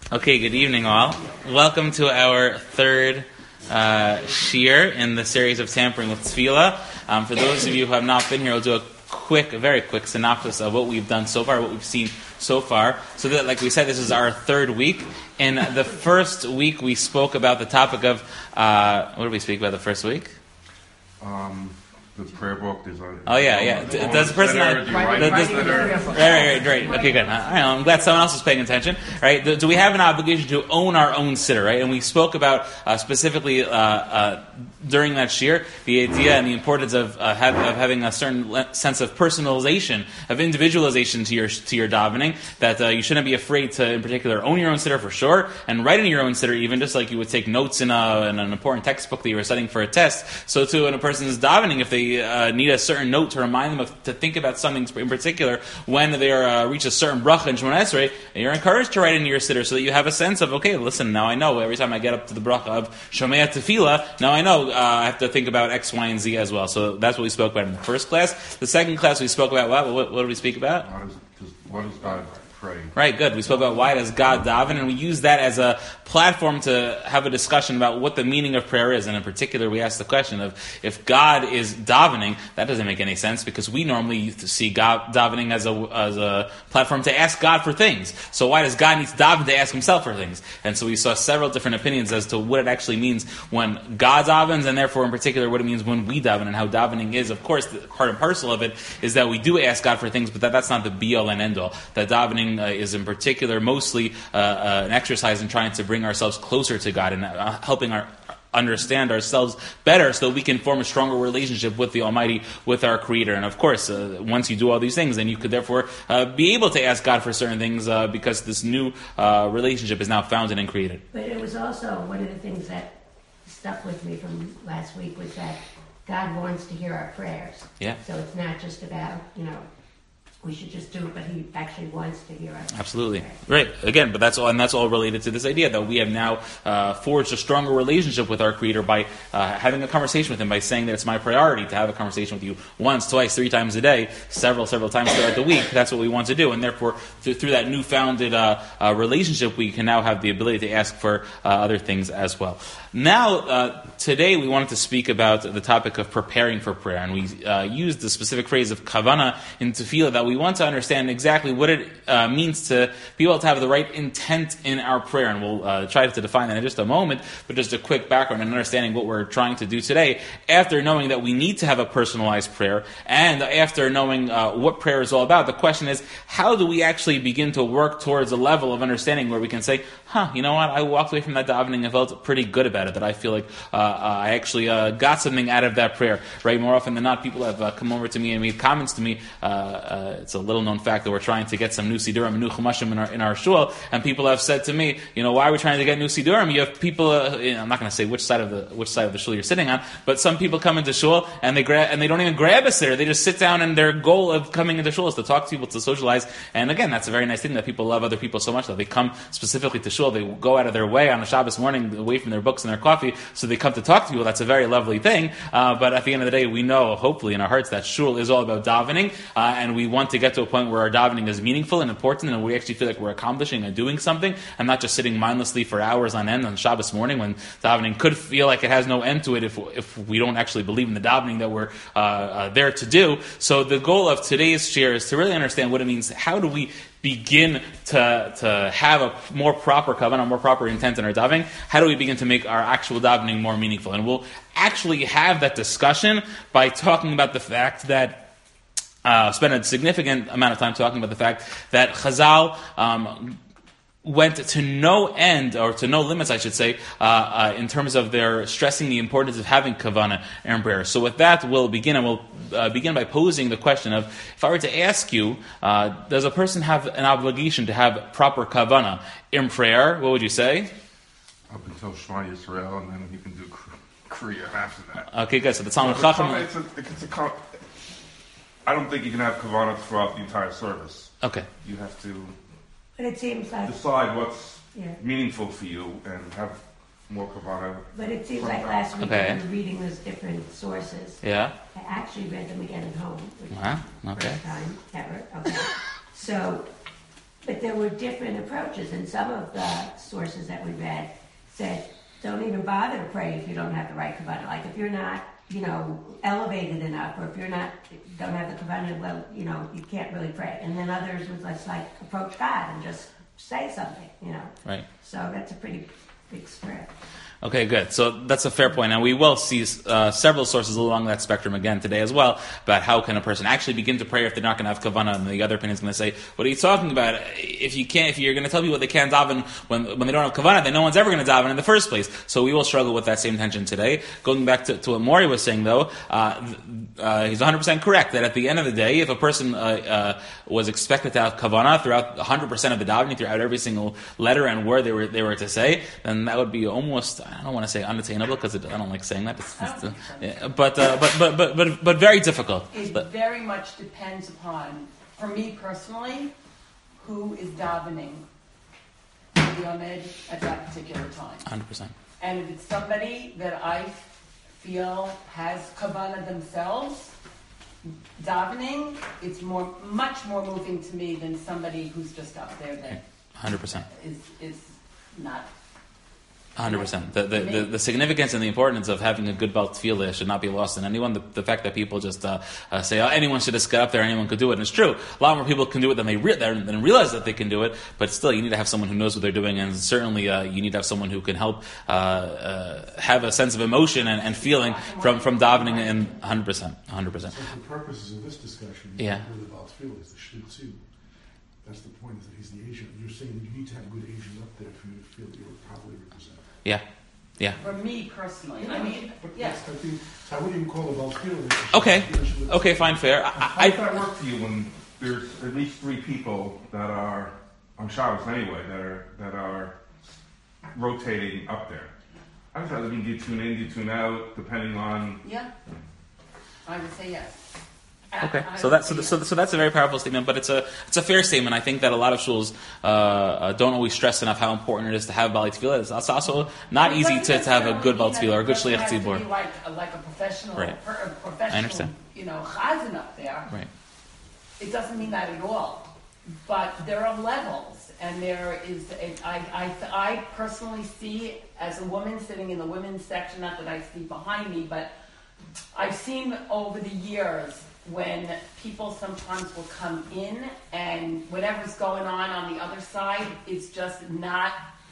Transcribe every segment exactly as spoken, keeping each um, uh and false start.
Okay, good evening all. Welcome to our third uh, shiur in the series of Tampering with Tefillah. Um, for those of you who have not been here, I'll do a quick, a very quick synopsis of what we've done so far, what we've seen so far. So that, like we said, this is our third week. In the first week, we spoke about the topic of, uh, what did we speak about the first week? Um... The prayer book. There's a, oh yeah, yeah. D- does the person not? Right, right, right, right. Okay, good. I know, I'm glad someone else is paying attention. Right? Do, do we have an obligation to own our own siddur? Right? And we spoke about uh, specifically uh, uh, during that shiur the idea and the importance of, uh, have, of having a certain le- sense of personalization, of individualization to your to your davening. That uh, you shouldn't be afraid to, in particular, own your own siddur for sure, and write in your own siddur, even just like you would take notes in, a, in an important textbook that you were studying for a test. So too, when a person is davening, if they Uh, need a certain note to remind them of, to think about something in particular when they are, uh, reach a certain bracha in Shemona Esrei, you're encouraged to write in your siddur so that you have a sense of, okay, listen, now I know every time I get up to the bracha of Shomea Tefillah, now I know uh, I have to think about X, Y, and Z as well. So that's what we spoke about in the first class. The second class we spoke about what? What, what did we speak about? What is, what is God pray? Right, good. We spoke about why does God daven, and we use that as a platform to have a discussion about what the meaning of prayer is. And in particular, we asked the question of if God is davening, that doesn't make any sense because we normally see God davening as a as a platform to ask God for things. So why does God need to daven to ask Himself for things? And so we saw several different opinions as to what it actually means when God davens, and therefore in particular what it means when we daven, and how davening is. Of course, the part and parcel of it is that we do ask God for things, but that, that's not the be-all and end-all. That davening uh, is in particular mostly uh, uh, an exercise in trying to bring ourselves closer to God and uh, helping our understand ourselves better so we can form a stronger relationship with the Almighty, with our Creator. And of course, uh, once you do all these things, then you could therefore uh, be able to ask God for certain things uh, because this new uh, relationship is now founded and created. But it was also one of the things that stuck with me from last week was that God wants to hear our prayers. Yeah. So it's not just about, you know, we should just do it, but He actually wants to hear us. Absolutely. Right. Again, but that's all, and that's all related to this idea that we have now uh, forged a stronger relationship with our Creator by uh, having a conversation with Him, by saying that it's my priority to have a conversation with you once, twice, three times a day, several, several times throughout the week. That's what we want to do, and therefore, through, through that newfounded uh, uh, relationship, we can now have the ability to ask for uh, other things as well. Now, uh, today we wanted to speak about the topic of preparing for prayer, and we uh, used the specific phrase of kavana in tefillah, that we want to understand exactly what it uh, means to be able to have the right intent in our prayer, and we'll uh, try to define that in just a moment, but just a quick background and understanding what we're trying to do today, after knowing that we need to have a personalized prayer, and after knowing uh, what prayer is all about, the question is, how do we actually begin to work towards a level of understanding where we can say, huh, you know what, I walked away from that davening and felt pretty good about it, that I feel like uh, uh, I actually uh, got something out of that prayer, right? More often than not, people have uh, come over to me and made comments to me. Uh, uh, it's a little known fact that we're trying to get some new Sidurim and new Chumashim in our, in our shul, and people have said to me, you know, why are we trying to get new Sidurim? You have people, uh, you know, I'm not going to say which side of the which side of the shul you're sitting on, but some people come into shul and they grab and they don't even grab a siddur, they just sit down, and their goal of coming into shul is to talk to people, to socialize, and again, that's a very nice thing that people love other people so much that they come specifically to shul, they go out of their way on a Shabbos morning, away from their books and their coffee, so they come to talk to people. That's a very lovely thing, uh, but at the end of the day, we know, hopefully in our hearts, that shul is all about davening, uh, and we want to get to a point where our davening is meaningful and important, and we actually feel like we're accomplishing and doing something, and not just sitting mindlessly for hours on end on Shabbos morning, when davening could feel like it has no end to it if if we don't actually believe in the davening that we're uh, uh, there to do. So the goal of today's share is to really understand what it means. How do we begin to to have a more proper kavanah, more proper intent in our davening? How do we begin to make our actual davening more meaningful? And we'll actually have that discussion by talking about the fact that Uh, spend a significant amount of time talking about the fact that Chazal um, went to no end, or to no limits, I should say, uh, uh, in terms of their stressing the importance of having kavanah in prayer. So with that, we'll begin, and we'll uh, begin by posing the question of, if I were to ask you, uh, does a person have an obligation to have proper kavanah in prayer? What would you say? Up until Shema Yisrael, and then you can do Kriya after that. Okay, good. So the Talmud Chacham... It's a, it's a, I don't think you can have kavanah throughout the entire service. Okay. You have to But it seems like decide what's yeah. meaningful for you and have more kavanah. But it seems like last week okay. we were reading those different sources. Yeah. I actually read them again at home. Which Uh-huh. Okay. First time ever. Okay. So but there were different approaches, and some of the sources that we read said, don't even bother to pray if you don't have the right kavanah. Like if you're not, you know, elevated enough, or if you're not, don't have the kavanah, well, you know, you can't really pray. And then others was just like, approach God and just say something, you know. Right. So that's a pretty big spread. Okay, good. So that's a fair point, and we will see uh, several sources along that spectrum again today as well about how can a person actually begin to pray if they're not going to have kavanah. And the other opinion is going to say, "What are you talking about? If you can't, if you're going to tell people they can't daven when when they don't have kavanah, then no one's ever going to daven in the first place." So we will struggle with that same tension today. Going back to, to what Maury was saying, though, uh, uh, he's one hundred percent correct that at the end of the day, if a person uh, uh, was expected to have kavanah throughout one hundred percent of the davening, throughout every single letter and word they were they were to say, then that would be almost, I don't want to say unattainable because I don't like saying that, it's, it's, uh, yeah, but, uh, but but but but but very difficult. It but, very much depends upon, for me personally, who is davening the Yomed at that particular time. one hundred percent. And if it's somebody that I feel has kavanah themselves, davening, it's more, much more moving to me than somebody who's just up there that one hundred percent. is is not. one hundred percent. The, the, the, the significance and the importance of having a good belt tefillah should not be lost on anyone. The, the fact that people just uh, uh, say, oh, anyone should just get up there, anyone could do it. And it's true. A lot more people can do it than they re- than realize that they can do it. But still, you need to have someone who knows what they're doing. And certainly, uh, you need to have someone who can help uh, uh, have a sense of emotion and, and feeling from, from davening in one hundred percent. one hundred percent. So for purposes of this discussion, yeah. the belt tefillah is the shlichut. That's the point, is that he's the agent. You're saying that you need to have a good agent up there for you to feel that you're properly represented. Yeah, yeah. For me personally, I mean, But yes. I think, so I wouldn't even call it belt tefillah. Okay, okay, fine, fair. I, How I, does that work for you when there's at least three people that are on Shabbos anyway that are that are rotating up there? How does that? I mean, do you tune in, do you tune out, depending on? Yeah, I would say yes. Okay, I so would that's so, say so, yes. so that's a very powerful statement, but it's a it's a fair statement. I think that a lot of shuls uh, uh, don't always stress enough how important it is to have bali tefillah. It's also- also not It easy doesn't to, to have a good bali necessarily tefillah or a good mean shliach that it doesn't have to tzibur. be Like a, like a professional, Right. per, a professional, I understand. you know, chazan up there. Right. It doesn't mean that at all. But there are levels, and there is. A, I, I, I personally see as a woman sitting in the women's section. Not that I see behind me, but I've seen over the years when people sometimes will come in and whatever's going on on the other side is just not.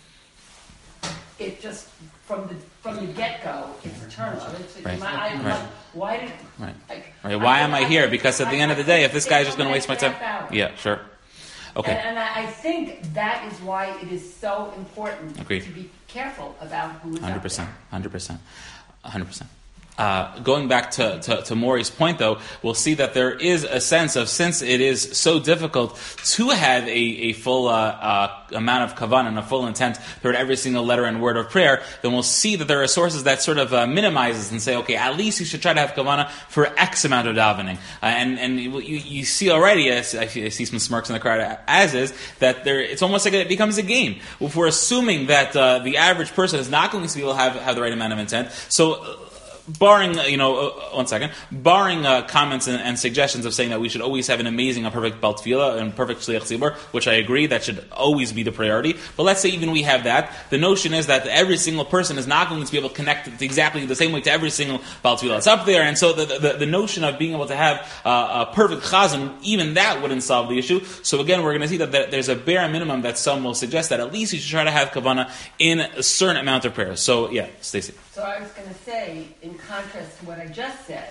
It just from the from the get go, it's turnover. It's, Right. my, I'm Right. like, why did? Right. Like, Right. Why am I I- here? Because at the I- end of the I day, think if this they guy's just come going to waste my back time, half hour. yeah, sure. Okay. And, and I I think that is why it is so important Agreed. to be careful about who is one hundred up percent. there. one hundred percent. one hundred percent. Uh, going back to, to, to Maury's point, though, we'll see that there is a sense of, since it is so difficult to have a, a full uh, uh, amount of kavanah and a full intent throughout every single letter and word of prayer, then we'll see that there are sources that sort of uh, minimizes and say, okay, at least you should try to have kavanah for X amount of davening. Uh, and and you, you see already, as I see some smirks in the crowd, as is, that there it's almost like it becomes a game. If we're assuming that uh, the average person is not going to be able to have, have the right amount of intent, so... Uh, Barring, uh, you know, uh, one second, barring uh, comments and, and suggestions of saying that we should always have an amazing, a perfect bal tefillah and perfect shliach tzibur, which I agree, that should always be the priority. But let's say even we have that, the notion is that every single person is not going to be able to connect exactly the same way to every single bal tefillah. It's up there, and so the, the, the notion of being able to have uh, a perfect chazan, even that wouldn't solve the issue. So again, we're going to see that there's a bare minimum that some will suggest that at least you should try to have kavanah in a certain amount of prayers. So yeah, Stacy. So I was going to say, in contrast to what I just said,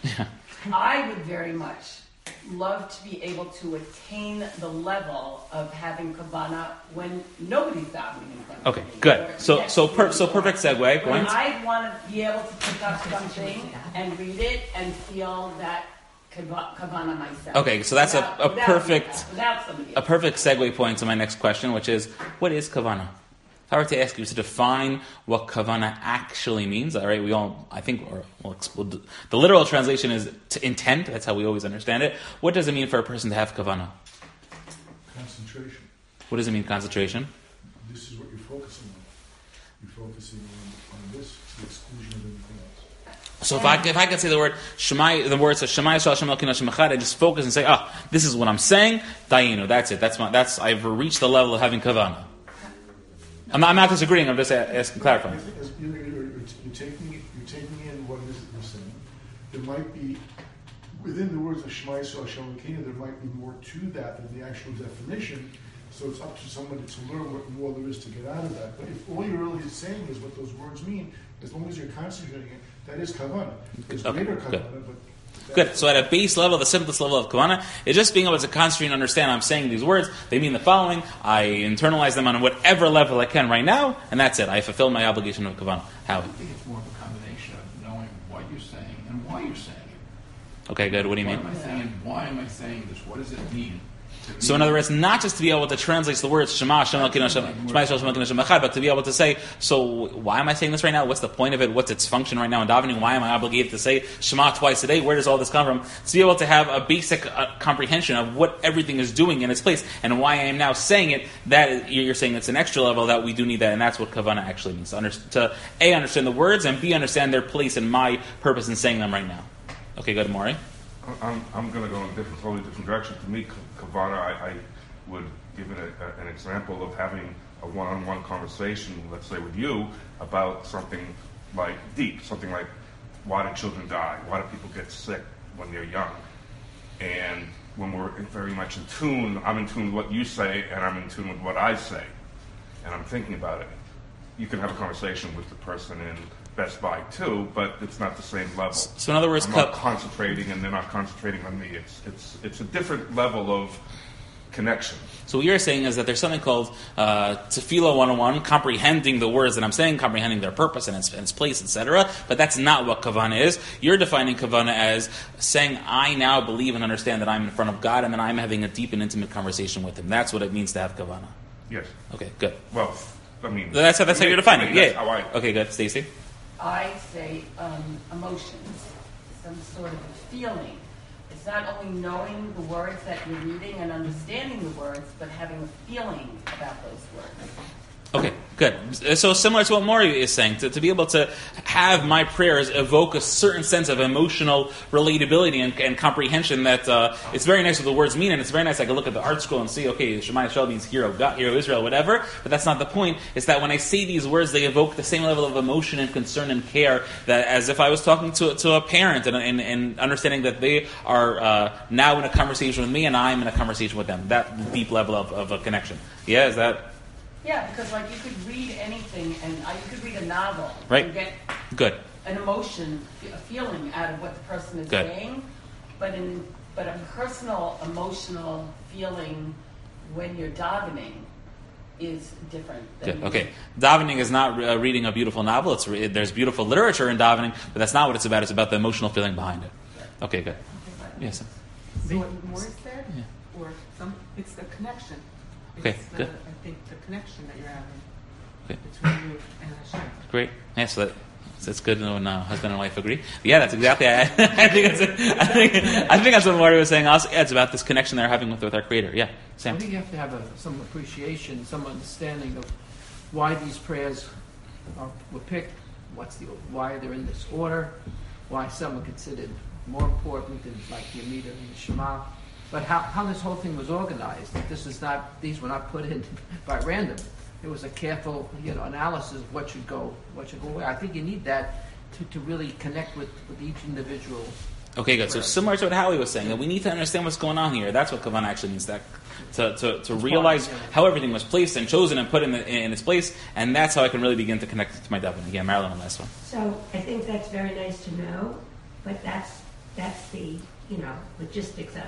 I would very much love to be able to attain the level of having kavanah when nobody's davening in front of Okay, me. good. Or So next so to per, me. so perfect segue. When Point. I want to be able to pick up something and read it and feel that kava- kavanah myself. Okay, so that's a- Without- a without perfect- somebody else, without somebody A else. perfect segue point to my next question, which is, what is kavanah? If I were to ask you to define what kavanah actually means, all right, we all, I think, or we'll explode, the literal translation is to intent. That's how we always understand it. What does it mean for a person to have kavanah? Concentration. What does it mean, concentration? This is what you're focusing on. You're focusing on, on this to the exclusion of everything else. So if I if I could say the word Shemai, the words of Shemai Yisrael Hashem Elokeinu Hashem Echad, I just focus and say, oh, this is what I'm saying. Dayinu, that's it. That's my. That's I've reached the level of having kavanah. I'm not, I'm not disagreeing. I'm just asking, clarifying. You're, you're, you're, you're taking you're taking in what it is that you're saying. There might be within the words of Shema Yisrael Hashem Elokeinu, there might be more to that than the actual definition. So it's up to somebody to learn what more there is to get out of that. But if all you're really saying is what those words mean, as long as you're concentrating it, that is kavanah. There's Okay, greater good. kavanah, but. Good. So at a base level, the simplest level of kavanah is just being able to concentrate and understand I'm saying these words. They mean the following. I internalize them on whatever level I can right now, and that's it. I fulfill my obligation of kavanah. How? I think it's more of a combination of knowing what you're saying and why you're saying it. Okay, good. What do you What mean? am I saying? Why am I saying this? What does it mean? to So in other words, not just to be able to translate the words Shema, Hashem Elokeinu Hashem, Shema Yisrael Hashem Elokeinu Hashem Echad, but to be able to say, so why am I saying this right now? What's the point of it? What's its function right now in davening? Why am I obligated to say Shema twice a day? Where does all this come from? To be able to have a basic uh, comprehension of what everything is doing in its place and why I am now saying it, that is, you're saying it's an extra level that we do need that, and that's what kavanah actually means. To, under, to A, understand the words, and B, understand their place and my purpose in saying them right now. Okay, go to Maury. I'm, I'm going to go in a different, totally different direction. To me, kavanah, I, I would give it a, a, an example of having a one-on-one conversation, let's say with you, about something like deep, something like why do children die? Why do people get sick when they're young? And when we're very much in tune, I'm in tune with what you say, and I'm in tune with what I say, and I'm thinking about it. You can have a conversation with the person in Best Buy too, but it's not the same level. So in other words, I'm ka- not concentrating, and they're not concentrating on me. It's it's it's a different level of connection. So what you're saying is that there's something called uh, Tefillah one oh one, comprehending the words that I'm saying, comprehending their purpose and its, and its place, et cetera. But that's not what kavanah is. You're defining kavanah as saying, I now believe and understand that I'm in front of God, and that I'm having a deep and intimate conversation with Him. That's what it means to have kavanah. Yes. Okay, good. Well, I mean, That's how, that's how you're defining it. That's Yeah. how I. Okay, good. Stacey? I say um, emotions, some sort of a feeling. It's not only knowing the words that you're reading and understanding the words, but having a feeling about those words. Okay, good. So similar to what Maury is saying, to, to be able to have my prayers evoke a certain sense of emotional relatability and, and comprehension that uh, it's very nice what the words mean, and it's very nice I can look at the art scroll and see, okay, Shema Yisrael means hero, God, hero Israel, whatever, but that's not the point. It's that when I say these words, they evoke the same level of emotion and concern and care that as if I was talking to, to a parent and, and, and understanding that they are uh, now in a conversation with me and I'm in a conversation with them. That deep level of, of a connection. Yeah, is that... Yeah, because like you could read anything, and uh, you could read a novel Right. and get Good. an emotion, a feeling out of what the person is Good. saying, but in but a personal emotional feeling when you're davening is different. Than Good. Okay. Davening is not uh, reading a beautiful novel. It's re- there's beautiful literature in davening, but that's not what it's about. It's about the emotional feeling behind it. Okay. Good. Yes. So what Morris said, Yeah. or some, it's the connection. Okay, It's the, good. I think the connection that you're having Okay. between you and Hashem. Great. Yeah. So that. So it's good when uh, husband and wife agree. Yeah, that's exactly. I, I think that's. I think. I think that's what Marty was saying. Also, yeah, it's about this connection they're having with with our Creator. Yeah, I Sam. think you have to have a, some appreciation, some understanding of why these prayers are, were picked, what's the why they're in this order, why some are considered more important than like the Amida and the Shema, but how, how this whole thing was organized. This is not; these were not put in by random. It was a careful, you know, analysis of what should go, what should go where. I think you need that to, to really connect with, with each individual. Okay, good. So similar to what Howie was saying, that we need to understand what's going on here. That's what kavanah actually means. That to to, to realize part, yeah. how everything was placed and chosen and put in, the, in its place, and that's how I can really begin to connect to my davening. Yeah, Marilyn on this one. So I think that's very nice to know, but that's that's the you know logistics of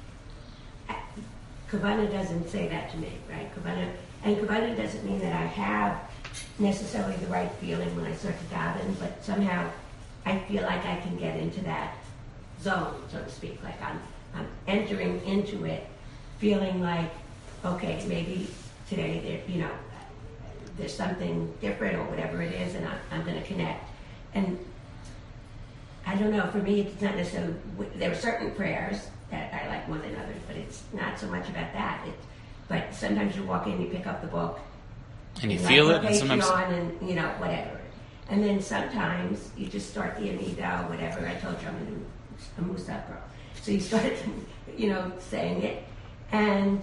it. Kavanah doesn't say that to me, right? Kavanah and kavanah doesn't mean that I have necessarily the right feeling when I start to daven, but somehow I feel like I can get into that zone, so to speak. Like I'm I'm entering into it, feeling like okay, maybe today there you know there's something different or whatever it is, and I'm, I'm going to connect. And I don't know, for me, it's not necessarily, there are certain prayers that I like more than others, but it's not so much about that. It, but sometimes you walk in, you pick up the book, And you like, feel it, what and page sometimes you're on, and you know, whatever. And then sometimes you just start the Amida, whatever. I told you I'm a Musafra. So you start, you know, saying it. And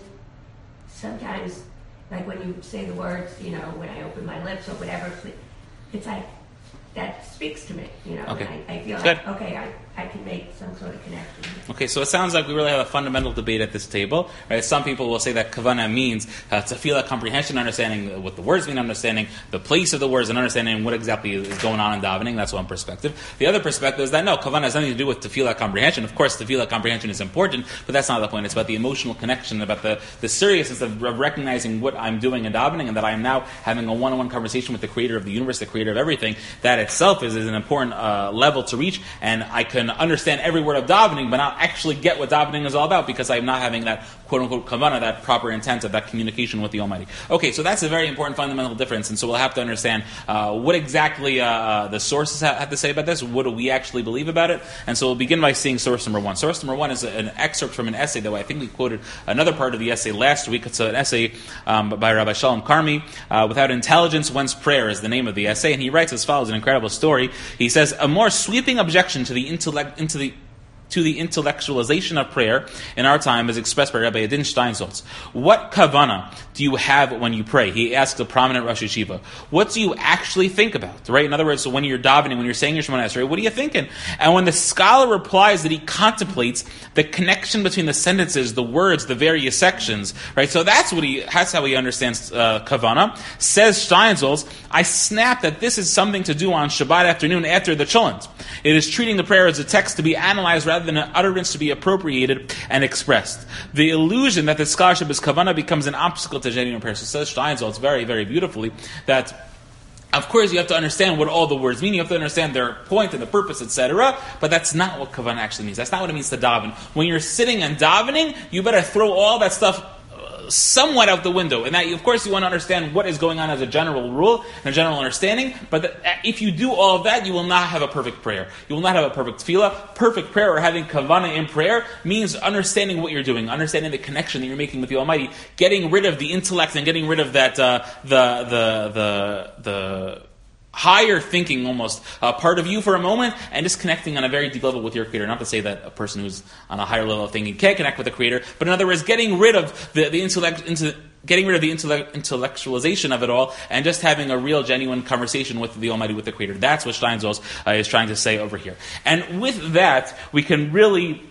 sometimes, like when you say the words, you know, when I open my lips or whatever, it's like, that speaks to me, you know. Okay. And I, I feel Good. like, okay, I, I can make some sort of connection. Okay, so it sounds like we really have a fundamental debate at this table. Right? Some people will say that kavana means uh, to feel a comprehension, understanding what the words mean, understanding the place of the words, and understanding what exactly is going on in davening. That's one perspective. The other perspective is that no, kavana has nothing to do with to feel that comprehension. Of course, to feel that comprehension is important, but that's not the point. It's about the emotional connection, about the, the seriousness of recognizing what I'm doing in davening, and that I'm now having a one-on-one conversation with the creator of the universe, the creator of everything. That itself is, is an important uh, level to reach, and I can understand every word of davening, but not actually get what davening is all about because I'm not having that quote-unquote kavanah, that proper intent of that communication with the Almighty. Okay, so that's a very important fundamental difference, and so we'll have to understand uh, what exactly uh, the sources have, have to say about this, what do we actually believe about it, and so we'll begin by seeing source number one. Source number one is an excerpt from an essay that I think we quoted another part of the essay last week. It's an essay um, by Rabbi Shalom Karmi, uh, Without Intelligence, Whence Prayer is the name of the essay, and he writes as follows, an incredible story. He says, a more sweeping objection to the intellect, into the to the intellectualization of prayer in our time is expressed by Rabbi Adin Steinsaltz. What kavana do you have when you pray? He asked a prominent Rosh Yeshiva. What do you actually think about? Right? In other words, so when you're davening, when you're saying your Shemona Esrei, what are you thinking? And when the scholar replies that he contemplates the connection between the sentences, the words, the various sections, right? So that's what he, that's how he understands uh, kavana. Says Steinsaltz, I snap that this is something to do on Shabbat afternoon after the Cholent. It is treating the prayer as a text to be analyzed rather than an utterance to be appropriated and expressed. The illusion that the scholarship is kavanah becomes an obstacle to genuine prayer. So says Steinsaltz very, very beautifully that of course you have to understand what all the words mean, you have to understand their point and the purpose, et cetera, but that's not what kavanah actually means. That's not what it means to daven. When you're sitting and davening, you better throw all that stuff somewhat out the window, and that of course you want to understand what is going on as a general rule and a general understanding, but that if you do all of that, you will not have a perfect prayer. You will not have a perfect tefillah. Perfect prayer, or having kavanah in prayer, means understanding what you're doing, understanding the connection that you're making with the Almighty, getting rid of the intellect and getting rid of that uh, the the the the higher thinking almost uh, part of you for a moment, and just connecting on a very deep level with your Creator. Not to say that a person who's on a higher level of thinking can't connect with the Creator, but in other words, getting rid of the, the intellect, into, getting rid of the intellect, intellectualization of it all, and just having a real, genuine conversation with the Almighty, with the Creator. That's what Steinsaltz uh, is trying to say over here. And with that, we can really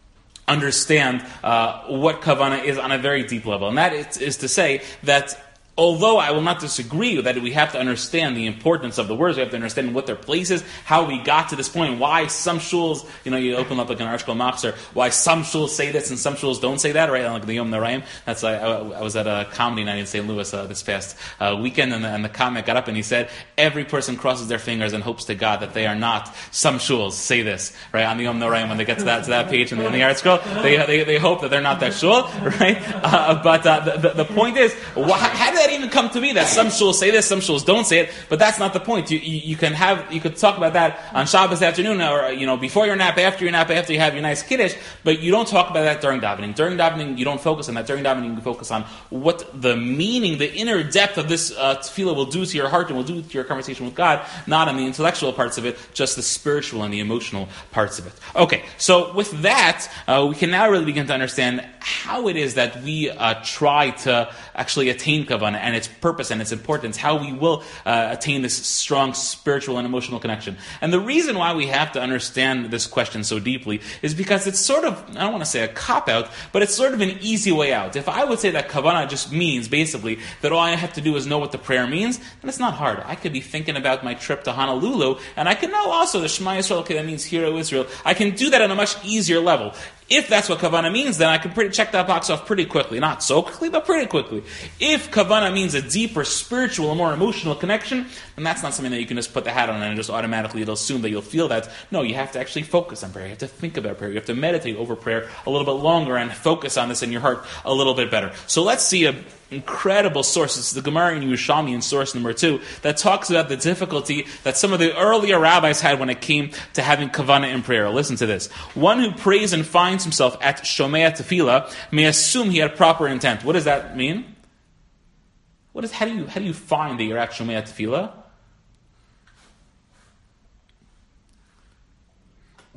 understand uh, what kavanah is on a very deep level. And that is, is to say that although I will not disagree that we have to understand the importance of the words, we have to understand what their place is, how we got to this point, why some shuls, you know, you open up like an article Machzer, why some shuls say this and some shuls don't say that, right? Like the Yom Narayim. That's I, I was at a comedy night in Saint Louis uh, this past uh, weekend, and the, and the comic got up and he said, every person crosses their fingers and hopes to God that they are not some shuls say this, right? On the Yom Narayim, when they get to that to that page in the, in the article, they, they they hope that they're not that shul, right? Uh, but uh, the, the the point is, wh- how did that even come to be that some shuls say this, some shuls don't say it? But that's not the point. You, you you can have you could talk about that on Shabbos afternoon, or you know before your nap, after your nap, after you have your nice kiddush. But you don't talk about that during davening. During davening, you don't focus on that. During davening, you focus on what the meaning, the inner depth of this uh, tefillah will do to your heart and will do to your conversation with God. Not on the intellectual parts of it, just the spiritual and the emotional parts of it. Okay, so with that, uh, we can now really begin to understand how it is that we uh, try to actually attain kavanah and its purpose and its importance, how we will uh, attain this strong spiritual and emotional connection. And the reason why we have to understand this question so deeply is because it's sort of, I don't want to say a cop-out, but it's sort of an easy way out. If I would say that kavanah just means, basically, that all I have to do is know what the prayer means, then it's not hard. I could be thinking about my trip to Honolulu, and I can know also the Shema Yisrael, okay, that means Hear O Israel. I can do that on a much easier level. If that's what kavanah means, then I can pretty check that box off pretty quickly. Not so quickly, but pretty quickly. If kavanah means a deeper spiritual, a more emotional connection, then that's not something that you can just put the hat on and just automatically it'll assume that you'll feel that. No, you have to actually focus on prayer. You have to think about prayer. You have to meditate over prayer a little bit longer and focus on this in your heart a little bit better. So let's see a incredible source. It's the Gemara in Yerushalmi in source number two that talks about the difficulty that some of the earlier rabbis had when it came to having kavanah in prayer. Listen to this. One who prays and finds himself at Shomea Tefillah may assume he had proper intent. What does that mean? What is, how do you how do you find that you're at Shomea Tefillah?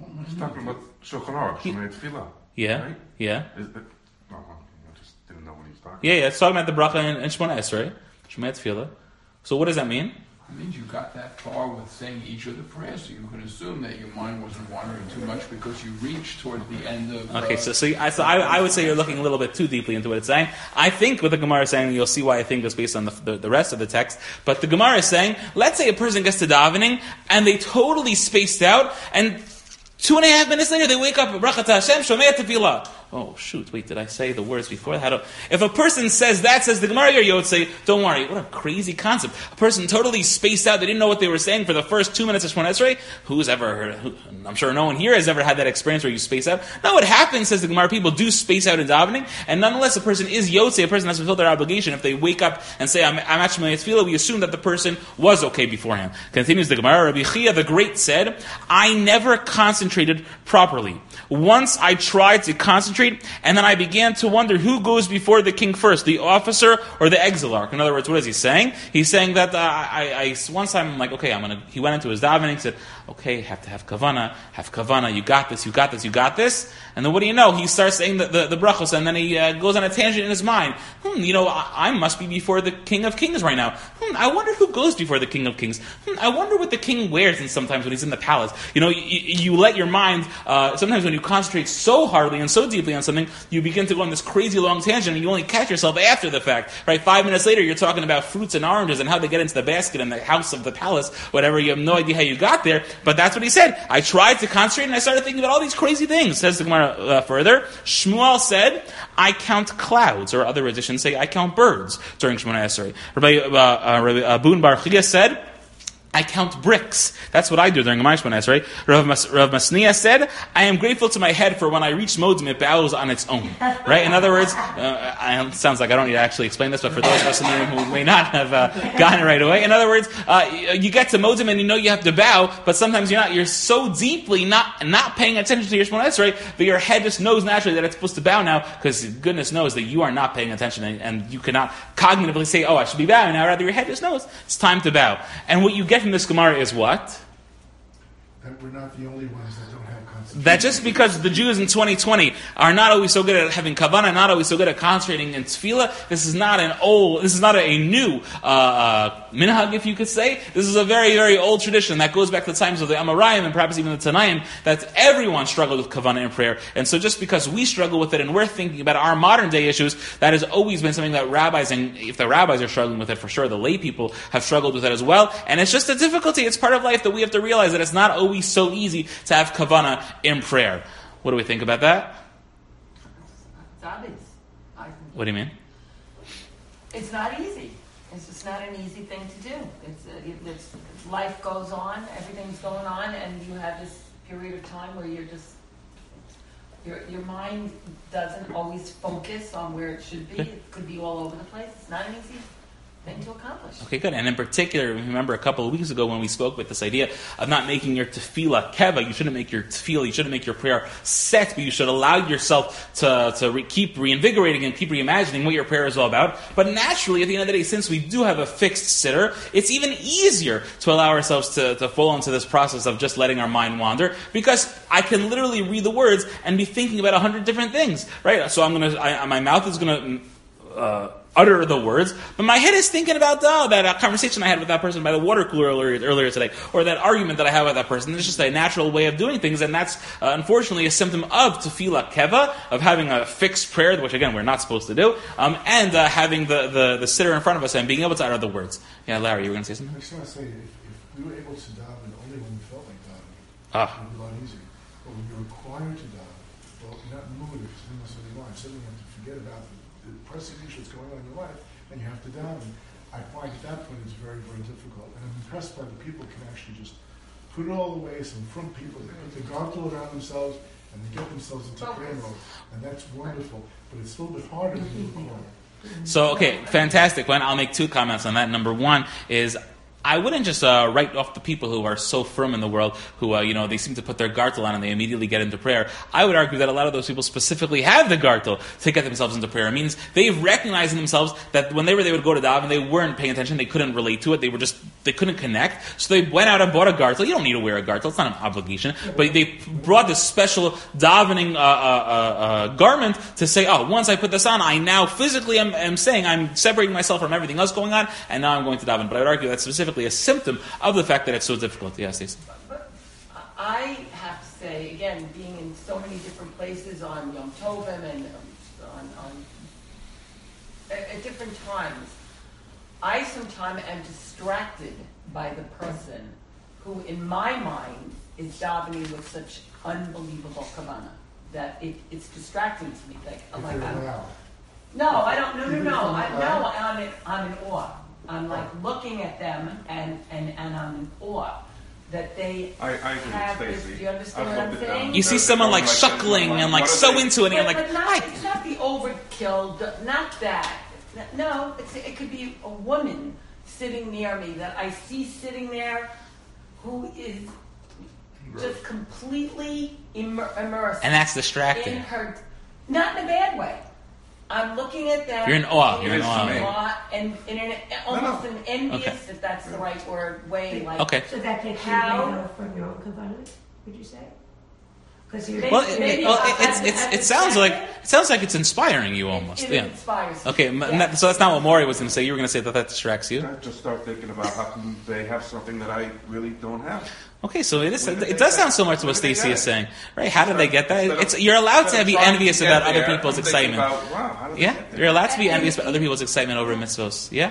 He's talking about Shulchan Aruch, Shemay Tefillah. Yeah, Right? yeah, Is it, oh, I just didn't know what he was talking yeah, yeah. It's talking about the bracha in, in Shemona Esrei, Shemay Tefillah. So what does that mean? It means you got that far with saying each of the prayers, so you can assume that your mind wasn't wandering too much because you reached towards the end of... Okay, uh, so, so, I, so I, I would say you're looking a little bit too deeply into what it's saying. I think what the Gemara is saying, you'll see why I think it's based on the, the, the rest of the text, but the Gemara is saying, let's say a person gets to davening, and they totally spaced out, and two and a half minutes later they wake up, Bracha Hashem, Shomei Tefillah. Oh, shoot, wait, did I say the words before? How do, if a person says that, says the Gemara, you would say, don't worry, what a crazy concept. A person totally spaced out, they didn't know what they were saying for the first two minutes of Shemona Esrei. Who's ever heard, who, I'm sure no one here has ever had that experience where you space out. Now what happens, says the Gemara, people do space out in davening, and nonetheless a person is Yotze, a person has fulfilled their obligation. If they wake up and say, I'm, I'm at Shemona Tefillah, we assume that the person was okay beforehand. Continues the Gemara, Rabbi Chia the Great said, I never concentrated properly. Once I tried to concentrate, and then I began to wonder who goes before the king first, the officer or the exilarch. In other words, what is he saying? He's saying that uh, I, I, once I'm like, okay, I'm gonna. He went into his davening, said, okay, have to have kavana, have kavana. You got this, you got this, you got this. And then what do you know? He starts saying the the, the brachos, and then he uh, goes on a tangent in his mind. Hmm, you know, I, I must be before the King of Kings right now. Hmm, I wonder who goes before the King of Kings. Hmm, I wonder what the king wears. And sometimes when he's in the palace, you know, you, you let your mind. Uh, sometimes when you concentrate so hardly and so deeply on something, you begin to go on this crazy long tangent, and you only catch yourself after the fact. Right? Five minutes later, you're talking about fruits and oranges and how they get into the basket in the house of the palace. Whatever. You have no idea how you got there. But that's what he said. I tried to concentrate, and I started thinking about all these crazy things. Says the Gemara uh, further. Shmuel said, I count clouds, or other editions say, I count birds during Shemona Esrei. Rabbi, uh, uh, Rabbi Abun Bar Chigah said, I count bricks. That's what I do during my Shemona Esrei. Rav, Mas, Rav Masniya said, I am grateful to my head for when I reach modim, it bows on its own. Right? In other words, uh, I, it sounds like I don't need to actually explain this, but for those of us in the room who may not have uh, gotten it right away, in other words, uh, you get to modim and you know you have to bow, but sometimes you're not. You're so deeply not not paying attention to your Shemona Esrei that your head just knows naturally that it's supposed to bow now, because goodness knows that you are not paying attention, and, and you cannot cognitively say, oh, I should be bowing now. Rather, your head just knows it's time to bow. And what you get from this Gemara is what? That we're not the only ones that don't have concentration. That just because the Jews in twenty twenty are not always so good at having kavanah, not always so good at concentrating in tefillah, this is not an old, this is not a new uh, uh, minhag, if you could say. This is a very, very old tradition that goes back to the times of the Amoraim and perhaps even the Tanaim, that everyone struggled with kavanah in prayer. And so just because we struggle with it and we're thinking about our modern day issues, that has always been something that rabbis, and if the rabbis are struggling with it, for sure the lay people have struggled with it as well. And it's just a difficulty. It's part of life that we have to realize that it's not always so easy to have kavanah in prayer. What do we think about that? It's obvious. I think. What do you mean? It's not easy. It's just not an easy thing to do. It's, uh, it's life goes on, everything's going on, and you have this period of time where you're just your your mind doesn't always focus on where it should be. It could be all over the place. It's not an easy thing to accomplish. Okay, good. And in particular, remember a couple of weeks ago when we spoke with this idea of not making your tefillah keva, you shouldn't make your tefillah, you shouldn't make your prayer set, but you should allow yourself to, to re- keep reinvigorating and keep reimagining what your prayer is all about. But naturally, at the end of the day, since we do have a fixed sitter, it's even easier to allow ourselves to, to fall into this process of just letting our mind wander, because I can literally read the words and be thinking about a hundred different things, right? So I'm gonna, I, my mouth is gonna, uh, utter the words, but my head is thinking about oh, that uh, conversation I had with that person by the water cooler earlier, earlier today, or that argument that I had with that person. It's just a natural way of doing things, and that's uh, unfortunately a symptom of tefillah keva, of having a fixed prayer, which again we're not supposed to do, um, and uh, having the, the, the sitter in front of us and being able to utter the words. Yeah, Larry, you were going to say something? I just want to say, if, if we were able to daven only when we felt like davening, Ah. it would be a lot easier. But when you're required to daven, well, you're not in the mood, if something else on your mind, suddenly you have to forget about the, the pressing issue that's going on in your life, and you have to daven. I find at that point it's very, very difficult. And I'm impressed by the people who can actually just put it all away. Some from people, they put the gartel around themselves, and they get themselves into prayer mode. And that's wonderful. But it's a little bit harder when you're in the corner. So, okay, fantastic. Well, I'll make two comments on that. Number one is, I wouldn't just uh, write off the people who are so firm in the world, who, uh, you know, they seem to put their gartel on and they immediately get into prayer. I would argue that a lot of those people specifically have the gartel to get themselves into prayer. It means they've recognized in themselves that whenever they would go to daven, they weren't paying attention, they couldn't relate to it, they were just, they couldn't connect. So they went out and bought a gartel. You don't need to wear a gartel, it's not an obligation. But they brought this special davening uh, uh, uh, garment to say, oh, once I put this on, I now physically am, am saying I'm separating myself from everything else going on, and now I'm going to daven. But I would argue that's specifically a symptom of the fact that it's so difficult. Yes, yes. But I have to say, again, being in so many different places on Yom Tovim and um, on, on at, at different times, I sometimes am distracted by the person who, in my mind, is davening with such unbelievable kavanah that it, it's distracting to me. Like, oh my God. No, I don't. No, no, no. I, no, I'm in, I'm in awe. I'm like looking at them and, and, and I'm in awe that they I, I agree have with this. Stacey. Do you understand I've what I'm looked at saying? them. You see They're someone going like this, chuckling like, and like what are so they- into it, and you're But, like, but not, "Hi." it's not the overkill, the- not that. No, it's, it could be a woman sitting near me that I see sitting there who is just completely immer- immersed And that's in distracting. her, not in a bad way. I'm looking at them. You're in awe. and You're in It is awe. to me. awe, and, and in a, almost no. an envious, Okay. if that's the right word, way. Like, Okay. So that takes you How- away though from your own kavanah, would you say? Because you're Well, it, Maybe it, well, I- it, it's, I- it's, I- it sounds like it sounds like it's inspiring you almost. It, Yeah. it inspires me. Okay, m- Yeah. that- so that's not what Maury was going to say. You were going to say that that distracts you. I just start thinking about how come they have something that I really don't have. Okay, so it is. Where did It they does get sound so it? much to what Where did they Stacey get is it? saying, right? How did they get that? Instead of- It's you're allowed to instead of be trying envious to about get other there, people's I'm thinking excitement. about, wow, how did they Yeah, get there? you're allowed to be And- envious about other people's excitement over mitzvos. Yeah.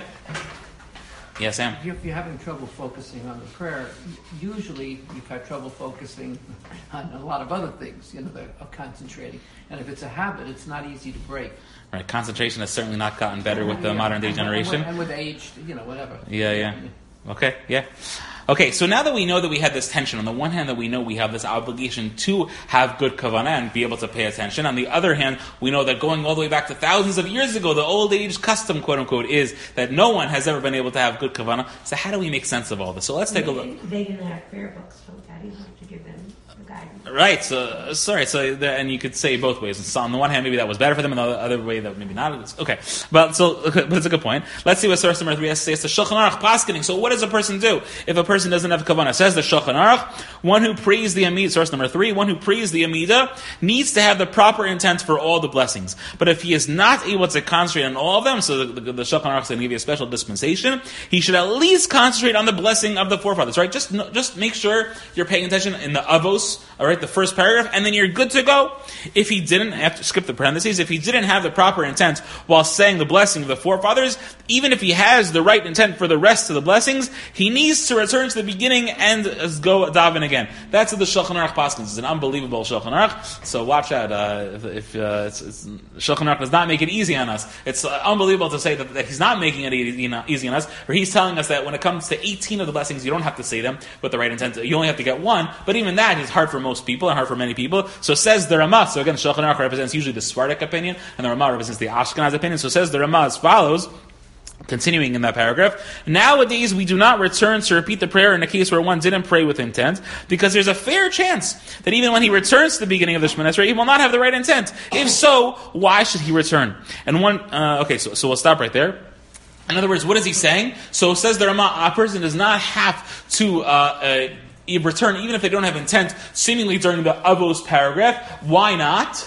Yeah, Sam. If you're having trouble focusing on the prayer, usually you've had trouble focusing on a lot of other things, you know, that of concentrating. And if it's a habit, it's not easy to break. Right, concentration has certainly not gotten better with the Yeah. modern day And with- generation. And with age, you know, whatever. Yeah, yeah. Okay, yeah. Okay, so now that we know that we had this tension, on the one hand that we know we have this obligation to have good kavanah and be able to pay attention, on the other hand, we know that going all the way back to thousands of years ago, the old age custom, quote unquote, is that no one has ever been able to have good kavanah. So how do we make sense of all this? So let's take a look. They didn't have prayer books, so Daddy wanted to give them the guidance. Right, so, sorry, so, the, and you could say both ways. So on the one hand, maybe that was better for them, and on the other way, that maybe not. It's- Okay, but so, but it's a good point. Let's see what source number three has to say. It's the Shulchan Aruch paskening. So what does a person do if a person doesn't have kavanah? Says the Shulchan Aruch, one who prays the Amidah, source number three, one who prays the Amidah needs to have the proper intent for all the blessings. But if he is not able to concentrate on all of them, so the, the, the Shulchan Aruch is going to give you a special dispensation, he should at least concentrate on the blessing of the forefathers, right? Just, just make sure you're paying attention in the avos, all right, the first paragraph, and then you're good to go. If he didn't, have to skip the parentheses, if he didn't have the proper intent while saying the blessing of the forefathers, even if he has the right intent for the rest of the blessings, he needs to return to the beginning and uh, go daven again. That's what the Shulchan Aruch paskins. It's an unbelievable Shulchan Aruch, so watch out. Uh, if if uh, it's, it's, Shulchan Aruch does not make it easy on us. It's uh, unbelievable to say that, that he's not making it easy, easy on us, or he's telling us that when it comes to eighteen of the blessings, you don't have to say them with the right intent. You only have to get one, but even that is hard for most people and hard for many people. So says the Ramah. So again, Shulchan Aruch represents usually the Sephardic opinion, and the Ramah represents the Ashkenaz opinion. So says the Ramah as follows. Continuing in that paragraph, nowadays we do not return to repeat the prayer in a case where one didn't pray with intent, because there's a fair chance that even when he returns to the beginning of the Shemoneh Esrei, he will not have the right intent. If so, why should he return? And one, uh, okay, so, so we'll stop right there. In other words, what is he saying? So says the Ramah, a person does not have to uh, uh, return even if they don't have intent, seemingly during the Avos paragraph. Why not?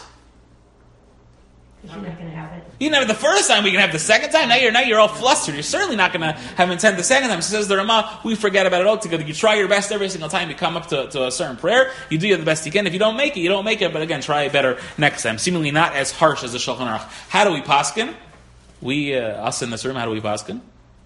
Because you're not going to have it. You didn't have it the first time, we can have the second time. Now you're now you're all flustered. You're certainly not going to have intent the second time. So says the Ramah, we forget about it altogether. You try your best every single time you come up to, to a certain prayer. You do the best you can. If you don't make it, you don't make it. But again, try it better next time. Seemingly not as harsh as the Shulchan Aruch. How do we paskin? We, uh, us in this room, how do we paskin?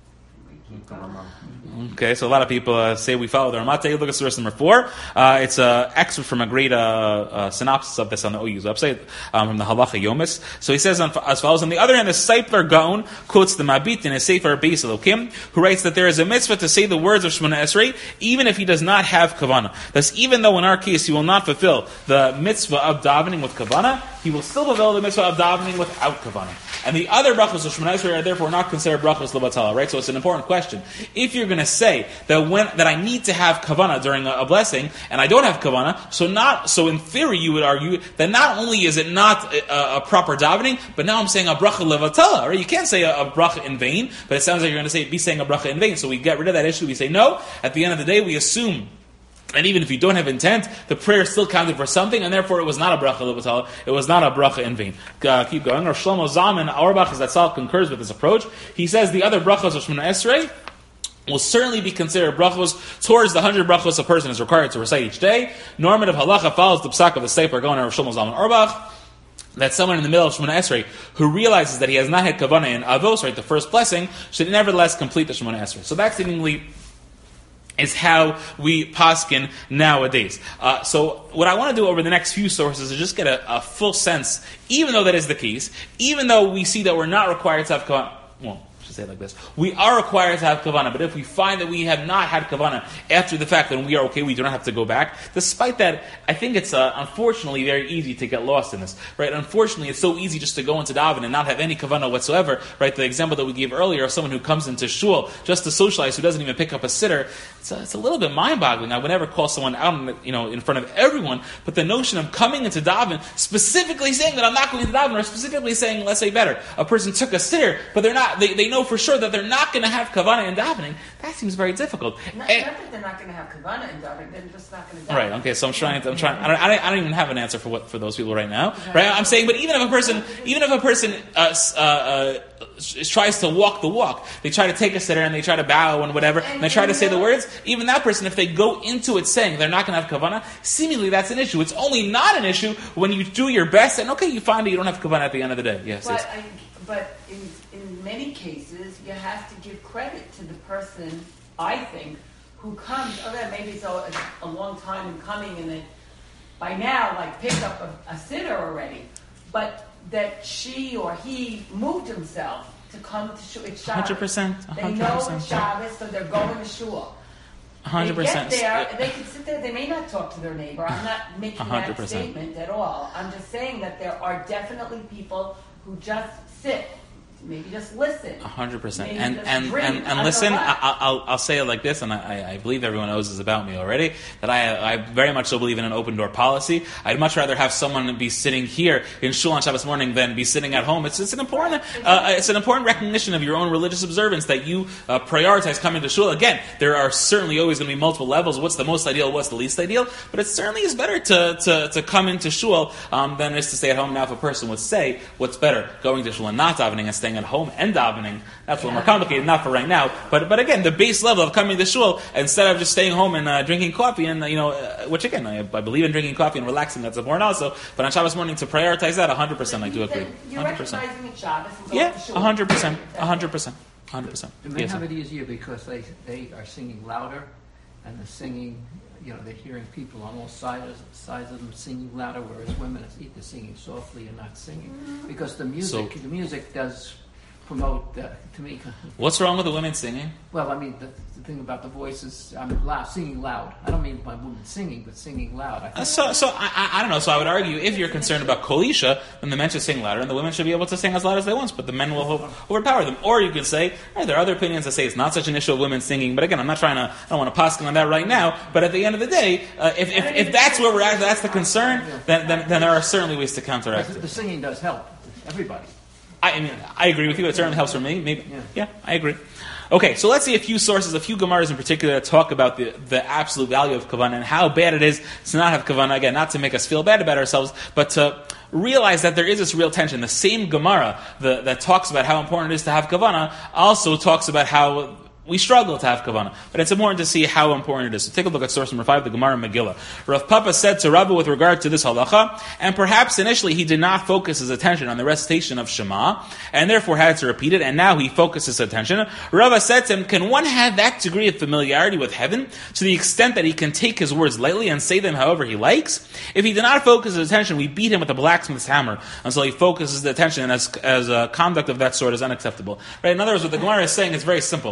Okay, so a lot of people uh, say we follow the Ramah. Take a look at source number four. Uh, it's an excerpt from a great uh, uh, synopsis of this on the O U's website, um, from the Halacha Yomis. So he says on, as follows, on the other hand, the Seifler Gaon quotes the Mabit in his Sefer Beis Elokim, who writes that there is a mitzvah to say the words of Shemoneh Esrei, even if he does not have kavanah. Thus, even though in our case he will not fulfill the mitzvah of davening with kavanah, he will still fulfill the mitzvah of davening without kavanah. And the other brachos of Shemona Esrei are therefore not considered brachos levatala, right? So it's an important question. If you're going to say that when that I need to have kavanah during a, a blessing, and I don't have kavanah, so not so in theory you would argue that not only is it not a, a proper davening, but now I'm saying a bracha levatala, right? You can't say a, a bracha in vain, but it sounds like you're going to say be saying a bracha in vain. So we get rid of that issue. We say no. At the end of the day, we assume. And even if you don't have intent, the prayer still counted for something, and therefore it was not a bracha levatala. It was not a bracha in vain. Uh, keep going. Rav Shlomo Zalman Auerbach Zatzal concurs with this approach. He says the other brachos of Shemona Esrei will certainly be considered brachos towards the hundred brachos a person is required to recite each day. Normative halacha follows the psak of the Sefer going to Rav Shlomo Zalman Auerbach. That someone in the middle of Shemona Esrei who realizes that he has not had kavanah in avos, right, the first blessing, should nevertheless complete the Shemona Esrei. So that seemingly is how we paskin nowadays. Uh, so what I want to do over the next few sources is just get a, a full sense, even though that is the case, even though we see that we're not required to have kavanah, well, I should say it like this, we are required to have kavanah, but if we find that we have not had kavanah after the fact, then we are okay, we do not have to go back. Despite that, I think it's uh, unfortunately very easy to get lost in this, right? Unfortunately, it's so easy just to go into daven and not have any kavanah whatsoever, right? The example that we gave earlier of someone who comes into shul just to socialize, who doesn't even pick up a sitter, it's a, it's a little bit mind-boggling. I would never call someone out, in, you know, in front of everyone, but the notion of coming into daven, specifically saying that I'm not going to daven, or specifically saying, let's say better, a person took a sitter, but they're not, they, they know for sure that they're not going to have kavanah in davening, that seems very difficult. Not, And, not that they're not going to have kavanah in davening, they're just not going to daven. right, okay, so I'm trying, I'm trying, I don't, I don't, I don't even have an answer for what, for those people right now, right? I'm saying, but even if a person, even if a person, uh, uh, uh, tries to walk the walk, they try to take a sitter and they try to bow and whatever, and they try to say the words, even that person, if they go into it saying they're not going to have kavanah, seemingly that's an issue. It's only not an issue when you do your best and okay, you find that you don't have kavanah at the end of the day. Yes, But, yes. I, but in, in many cases, you have to give credit to the person, I think, who comes, okay, maybe it's a, a long time in coming and then by now, like, picked up a, a sitter already, but that she or he moved himself to come to shul. It's Shabbos. one hundred percent. one They hundred know percent. it's Shabbos, so they're going to shul. one hundred percent. They get there, they can sit there, they may not talk to their neighbor. I'm not making one hundred that percent. statement at all. I'm just saying that there are definitely people who just sit, maybe just listen. A hundred percent. Maybe And just and drink. and, I and don't listen, know I, what. I'll I'll say it like this, and I, I believe everyone knows this about me already. That I I very much so believe in an open door policy. I'd much rather have someone be sitting here in shul on Shabbos morning than be sitting at home. It's it's an important uh, it's an important recognition of your own religious observance that you uh, prioritize coming to shul. Again, there are certainly always going to be multiple levels. What's the most ideal? What's the least ideal? But it certainly is better to to, to come into shul um, than it is to stay at home. Now, if a person would say what's better, going to shul and not davening, and staying at home and davening, that's a little more complicated. Not for right now, but but again, the base level of coming to shul instead of just staying home and uh, drinking coffee, and uh, you know, uh, which again, I, I believe in drinking coffee and relaxing. That's important also. But on Shabbos morning, to prioritize that, one hundred percent, I do agree. You're one hundred percent. recognizing it's Shabbos and going Yeah, to shul. one hundred percent, one hundred percent, one hundred percent. And they Yes, have sir. it easier because they, they are singing louder, and they're singing, you know, they're hearing people on all sides, sides of them singing louder, whereas women are either singing softly and not singing. Because the music, So- the music does promote, uh, to me, What's wrong with the women singing? well, I mean, the, the thing about the voice is I'm loud, singing loud. I don't mean by women singing, but singing loud. I Uh, think so, so I, I, I don't know. So I would argue if you're concerned about kolisha, then the men should sing louder, and the women should be able to sing as loud as they want, but the men will ho- overpower them. Or you could say, hey, there are other opinions that say it's not such an issue of women singing. But again, I'm not trying to. I don't want to paskin on that right now. But at the end of the day, uh, if, if if that's where we're at, that's the concern, then then, then there are certainly ways to counteract because it. the singing does help everybody. I, I mean, I agree with you. It certainly helps for me. Maybe, Yeah. yeah, I agree. Okay, so let's see a few sources, a few Gemaras in particular that talk about the, the absolute value of kavanah and how bad it is to not have kavanah. Again, not to make us feel bad about ourselves, but to realize that there is this real tension. The same Gemara the, that talks about how important it is to have kavanah also talks about how we struggle to have kavanah. But it's important to see how important it is. So take a look at source number five, the Gemara Megillah. Rav Papa said to Rabba with regard to this halacha, and perhaps initially he did not focus his attention on the recitation of Shema, and therefore had to repeat it, and now he focuses his attention. Rabba said to him, can one have that degree of familiarity with heaven to the extent that he can take his words lightly and say them however he likes? If he did not focus his attention, we beat him with a blacksmith's hammer until he focuses the attention, and as, as a conduct of that sort is unacceptable. Right? In other words, what the Gemara is saying is very simple.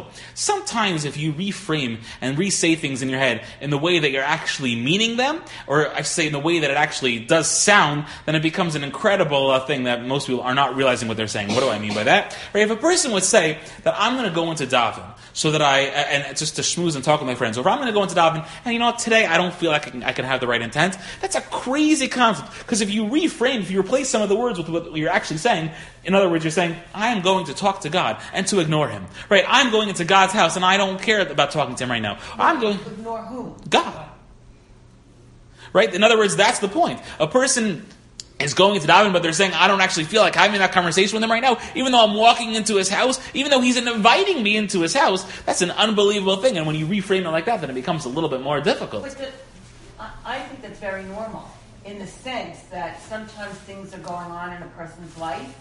sometimes if you reframe and re-say things in your head in the way that you're actually meaning them, or I say in the way that it actually does sound, then it becomes an incredible uh, thing that most people are not realizing what they're saying. What do I mean by that? Right? If a person would say that I'm going to go into daven so that I, and just to schmooze and talk with my friends, or if I'm going to go into daven and you know what, today I don't feel like I can, I can have the right intent, that's a crazy concept. Because if you reframe, if you replace some of the words with what you're actually saying, in other words, you're saying, I am going to talk to God and to ignore Him. Right? I'm going into God's house and I don't care about talking to Him right now. I'm going to ignore who? God. Right? In other words, that's the point. A person is going into daven, but they're saying, I don't actually feel like having that conversation with him right now, even though I'm walking into his house, even though he's inviting me into his house. That's an unbelievable thing. And when you reframe it like that, then it becomes a little bit more difficult. But the, I think that's very normal, in the sense that sometimes things are going on in a person's life,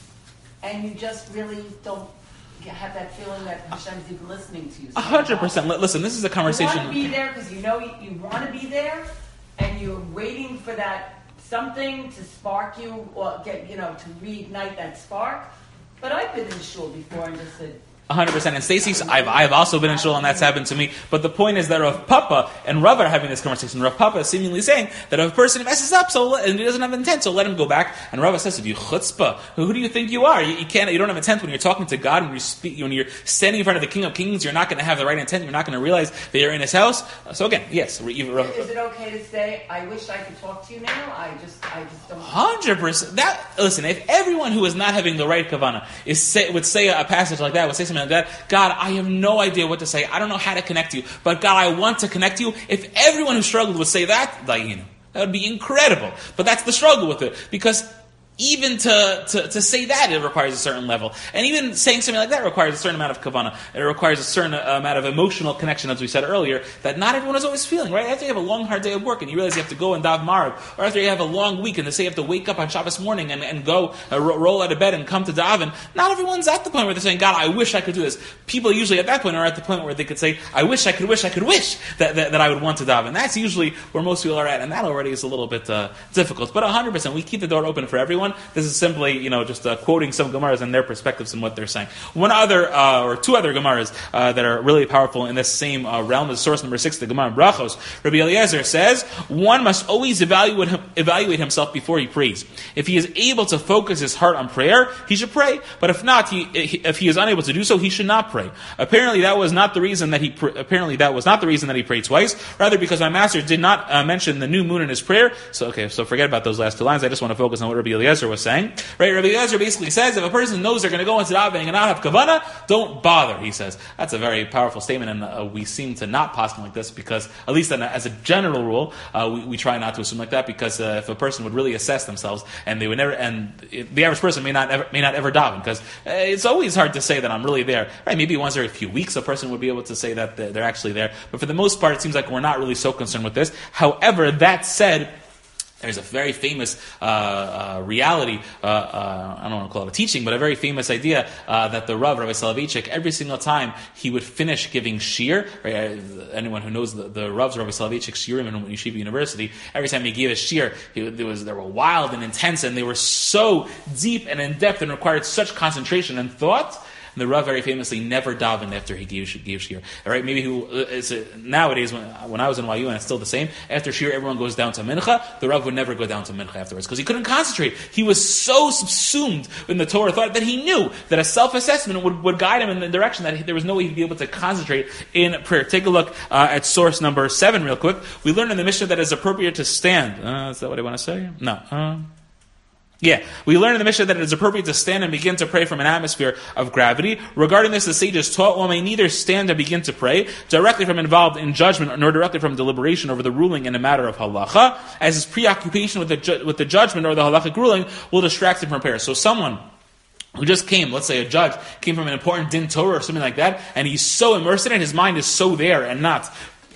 and you just really don't have that feeling that Hashem's even listening to you. A hundred percent. Listen, this is a conversation. You want to be there because you know you, you want to be there, and you're waiting for that something to spark you, or get, you know, to reignite that spark. But I've been in shul before and just said, one hundred percent. And Stacey's, I've, I've also been in shul and that's happened to me. But the point is that Rav Papa and Rav are having this conversation. Rav Papa is seemingly saying that if a person messes up so and he doesn't have intent, so let him go back. And Rav says, if you chutzpah, who do you think you are? You, you can't, you don't have intent when you're talking to God, when you're, speak, when you're standing in front of the King of Kings, you're not going to have the right intent. You're not going to realize that you're in His house. So again, yes. Rav, is it okay to say, I wish I could talk to you now? I just, I just don't. one hundred percent. That, listen, if everyone who is not having the right kavanah is say, would say a passage like that, would say something like that, God, I have no idea what to say. I don't know how to connect to you. But God, I want to connect to you. If everyone who struggled would say that, like, you know, that would be incredible. But that's the struggle with it. Because even to, to, to say that, it requires a certain level. And even saying something like that requires a certain amount of kavanah. It requires a certain amount of emotional connection, as we said earlier, that not everyone is always feeling, right? After you have a long, hard day of work and you realize you have to go and dav marib, or after you have a long week and they say you have to wake up on Shabbos morning and, and go uh, roll out of bed and come to daven, not everyone's at the point where they're saying, God, I wish I could do this. People usually at that point are at the point where they could say, I wish I could wish I could wish that, that, that I would want to daven. That's usually where most people are at, and that already is a little bit uh, difficult. But one hundred percent, we keep the door open for everyone. This is simply, you know, just uh, quoting some Gemaras and their perspectives and what they're saying. One other, uh, or two other Gemaras uh, that are really powerful in this same uh, realm is source number six, the Gemara Brachos. Rabbi Eliezer says, one must always evaluate him, evaluate himself before he prays. If he is able to focus his heart on prayer, he should pray. But if not, he, if he is unable to do so, he should not pray. Apparently, that was not the reason that he. Pr- apparently, that was not the reason that he prayed twice. Rather, because my master did not uh, mention the new moon in his prayer. So, okay, so forget about those last two lines. I just want to focus on what Rabbi Eliezer was saying. Right, Rabbi Eliezer basically says, if a person knows they're going to go into davening and not have kavanah, don't bother, he says. That's a very powerful statement, and uh, we seem to not posture like this because, at least as a general rule, uh, we, we try not to assume like that, because uh, if a person would really assess themselves, and they would never, and it, the average person may not ever, may not ever daven, because uh, it's always hard to say that I'm really there. Right? Maybe once every few weeks a person would be able to say that they're actually there, but for the most part, it seems like we're not really so concerned with this. However, that said, there's a very famous uh, uh, reality, uh, uh, I don't want to call it a teaching, but a very famous idea uh, that the Rav, Rabbi Soloveitchik, every single time he would finish giving shir, right, anyone who knows the, the Rav's, Rabbi Soloveitchik shiurim in Yeshiva University, every time he gave a shir, he, there was, they were wild and intense, and they were so deep and in-depth and required such concentration and thought. The Rav very famously never davened after he gave, gave shir. All right, maybe who is it, nowadays when when I was in Y U, and it's still the same. After shir, everyone goes down to mincha. The Rav would never go down to mincha afterwards because he couldn't concentrate. He was so subsumed in the Torah thought that he knew that a self-assessment would, would guide him in the direction that he, there was no way he'd be able to concentrate in prayer. Take a look uh, at source number seven, real quick. We learned in the Mishnah that it's appropriate to stand. Uh, is that what I want to say? No. Uh, Yeah, we learn in the Mishnah that it is appropriate to stand and begin to pray from an atmosphere of gravity. Regarding this, the sages taught one may neither stand and begin to pray directly from involved in judgment, nor directly from deliberation over the ruling in a matter of halacha, as his preoccupation with the ju- with the judgment or the halachic ruling will distract him from prayer. So someone who just came, let's say a judge, came from an important din Torah or something like that, and he's so immersed in it, his mind is so there and not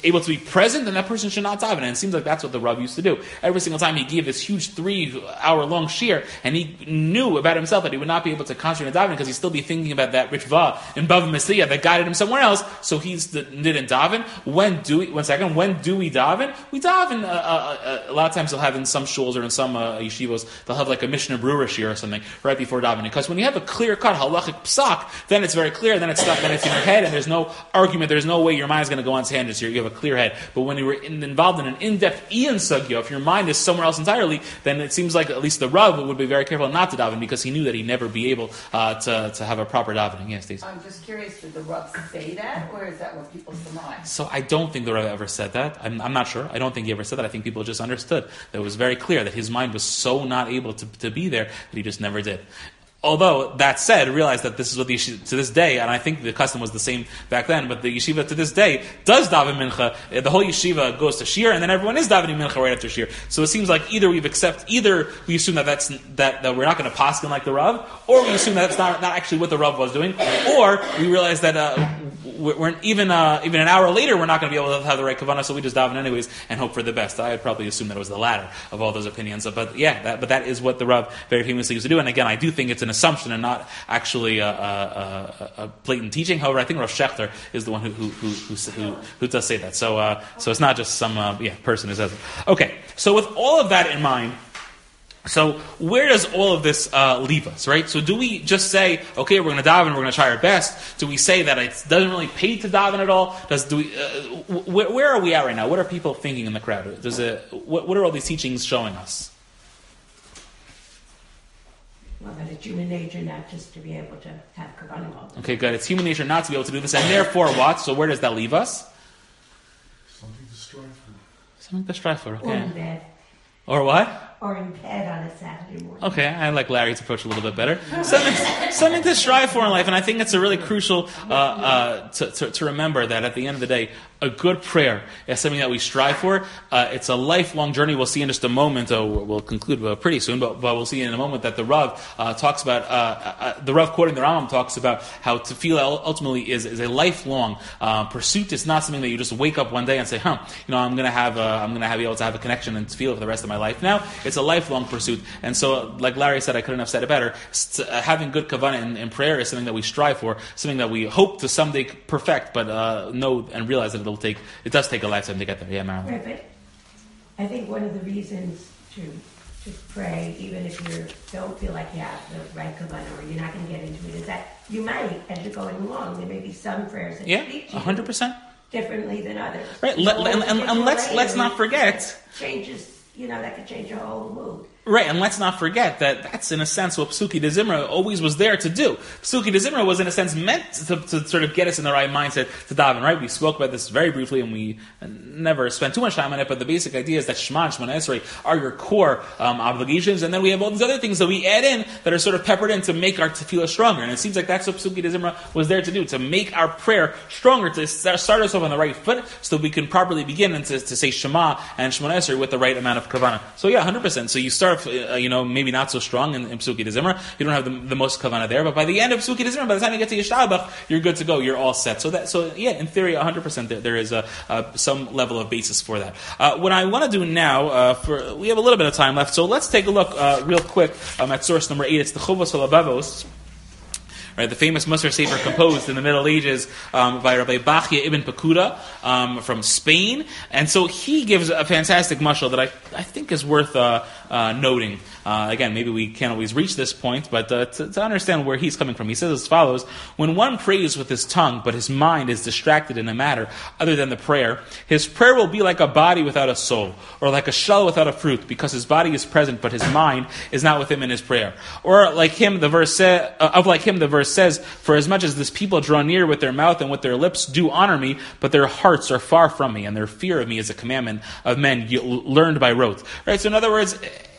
able to be present, then that person should not daven. And it seems like that's what the Rav used to do. Every single time he gave this huge three-hour-long shir, and he knew about himself that he would not be able to concentrate on davening because he'd still be thinking about that Ritva in Bava Metzia that guided him somewhere else, so he didn't daven. When do we, one second, when do we daven? We daven, uh, uh, uh, a lot of times they'll have in some shuls or in some uh, yeshivos, they'll have like a Mishnah Brura shir or something right before davening. Because when you have a clear-cut halachic psak, then it's very clear, then it's stuck, then it's in your head, and there's no argument, there's no way your mind is going to go on tangents here. You have a clear head. But when you were in, involved in an in-depth Ian Sugya, if your mind is somewhere else entirely, then it seems like at least the Rav would be very careful not to daven because he knew that he'd never be able uh, to, to have a proper davening. Yes, Stacey. I'm just curious, did the Rav say that, or is that what people surmise? So I don't think the Rav ever said that. I'm, I'm not sure. I don't think he ever said that. I think people just understood that it was very clear that his mind was so not able to, to be there that he just never did. Although, that said, realize that this is what the yeshiva, to this day, and I think the custom was the same back then, but the yeshiva to this day does daven mincha. The whole yeshiva goes to shir, and then everyone is davening mincha right after shir. So it seems like either we've accept, either we assume that that's, that, that we're not going to paskin like the Rav, or we assume that that's not, not actually what the Rav was doing, or we realize that, uh, we're, even, uh, even an hour later, we're not going to be able to have the right kavanah, so we just daven anyways and hope for the best. I would probably assume that it was the latter of all those opinions. But yeah, that, but that is what the Rav very famously used to do. And again, I do think it's an assumption and not actually a, a, a, a blatant teaching. However, I think Rav Shechter is the one who who who, who, who, who does say that. So uh, so it's not just some uh, yeah person who says it. Okay, so with all of that in mind, so where does all of this uh, leave us, right? So do we just say, okay, we're going to daven, we're going to try our best? Do we say that it doesn't really pay to daven at all? Does do we? Uh, wh- where are we at right now? What are people thinking in the crowd? Does it? What, what are all these teachings showing us? Well, that it's human nature not just to be able to have kavanah all the time. Okay, good. It's human nature not to be able to do this, and therefore what? So where does that leave us? Something to strive for. Something to strive for, Or in okay. bed. Or what? Or in bed on a Saturday morning. Okay, I like Larry's approach a little bit better. Something, something to strive for in life, and I think it's a really crucial uh, uh, to, to, to remember that at the end of the day, a good prayer is something that we strive for. Uh, it's a lifelong journey. We'll see in just a moment. Oh, we'll conclude uh, pretty soon, but, but we'll see in a moment that the Rav uh, talks about. Uh, uh, the Rav quoting the Rambam talks about how tefillah ultimately is, is a lifelong uh, pursuit. It's not something that you just wake up one day and say, "Huh, you know, I'm going to have, a, I'm going to be able to have a connection and tefillah for the rest of my life." Now, it's a lifelong pursuit, and so, like Larry said, I couldn't have said it better. Uh, having good kavanah in, in prayer is something that we strive for, something that we hope to someday perfect, but uh, know and realize that it'll take. It does take a lifetime to get there. Yeah, Marilyn. Right, but I think one of the reasons to to pray, even if you don't feel like you have the right kavanah or you're not going to get into it, is that you might, as you're going along, there may be some prayers that Yeah, speak to a you hundred percent. differently than others. Right, You let- know, and- and- if and you're let's- praying, let's not forget- changes. You know, that could change your whole mood. Right, and let's not forget that that's in a sense what Psuki de Zimra always was there to do. Psuki de Zimra was in a sense meant to, to sort of get us in the right mindset to daven, right? We spoke about this very briefly and we never spent too much time on it, but the basic idea is that Shema and Shemona Esrei are your core um, obligations, and then we have all these other things that we add in that are sort of peppered in to make our tefillah stronger, and it seems like that's what Psuki de Zimra was there to do, to make our prayer stronger, to start us off on the right foot so that we can properly begin and to, to say Shema and Shemona Esrei with the right amount of kavanah. So yeah, one hundred percent. So you start Uh, you know, maybe not so strong in, in Psuki de Zimra. You don't have the, the most kavanah there, but by the end of Psuki de Zimra, by the time you get to Yeshtabach, you're good to go. You're all set. So that, so yeah, in theory, one hundred percent there, there is a, uh, some level of basis for that. Uh, what I want to do now, uh, for we have a little bit of time left, so let's take a look uh, real quick um, at source number eight. It's the Chovos HaLabavos. Right, the famous Musar Sefer composed in the Middle Ages um, by Rabbi Bachya ibn Pakuda um, from Spain. And so he gives a fantastic mashal that I, I think is worth uh, uh, noting. Uh, again, maybe we can't always reach this point, but uh, to, to understand where he's coming from. He says as follows: when one prays with his tongue, but his mind is distracted in a matter other than the prayer, his prayer will be like a body without a soul, or like a shell without a fruit, because his body is present, but his mind is not with him in his prayer. Or like him, the verse sa- uh, of like him, the verse says, "For as much as this people draw near with their mouth and with their lips do honor me, but their hearts are far from me, and their fear of me is a commandment of men learned by rote." Right. So in other words,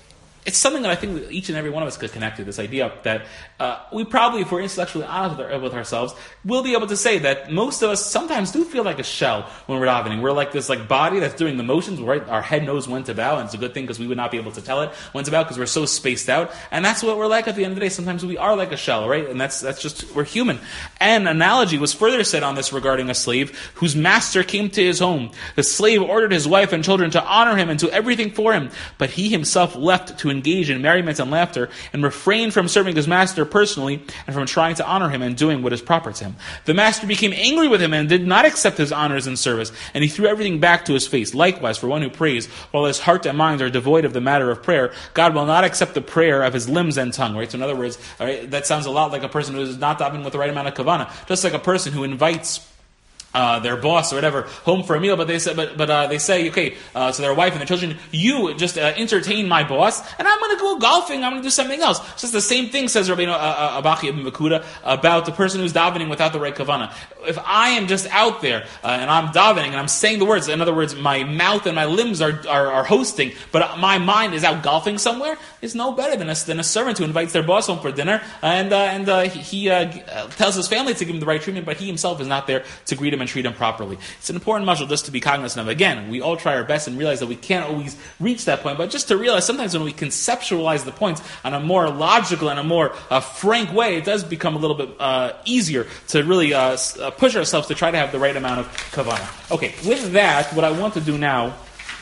it's something that I think that each and every one of us could connect to, this idea that uh, we probably, if we're intellectually honest with, our, with ourselves, will be able to say that most of us sometimes do feel like a shell when we're davening. We're like this like body that's doing the motions, right? Our head knows when to bow, and it's a good thing because we would not be able to tell it when to bow because we're so spaced out. And that's what we're like at the end of the day. Sometimes we are like a shell, right? And that's that's just, we're human. An analogy was further said on this regarding a slave whose master came to his home. The slave ordered his wife and children to honor him and do everything for him, but he himself left to engage in merriment and laughter, and refrain from serving his master personally and from trying to honor him and doing what is proper to him. The master became angry with him and did not accept his honors and service, and he threw everything back to his face. Likewise, for one who prays, while his heart and mind are devoid of the matter of prayer, God will not accept the prayer of his limbs and tongue. Right? So in other words, all right, that sounds a lot like a person who is not davening with the right amount of kavanah. Just like a person who invites Uh, their boss or whatever home for a meal, but they say, but but uh, they say, okay, uh, so their wife and their children, you just uh, entertain my boss, and I'm going to go golfing. I'm going to do something else. It's just the same thing, says Rabbeinu uh, uh, Abachi ibn Bakuda, about the person who's davening without the right kavanah. If I am just out there uh, and I'm davening and I'm saying the words, in other words, my mouth and my limbs are are, are hosting, but my mind is out golfing somewhere, it's no better than a than a servant who invites their boss home for dinner and uh, and uh, he uh, tells his family to give him the right treatment, but he himself is not there to greet him and treat him properly. It's an important mashal just to be cognizant of. Again, we all try our best and realize that we can't always reach that point, but just to realize sometimes when we conceptualize the points on a more logical and a more uh, frank way, it does become a little bit uh, easier to really uh, push ourselves to try to have the right amount of kavanah. Okay, with that, what I want to do now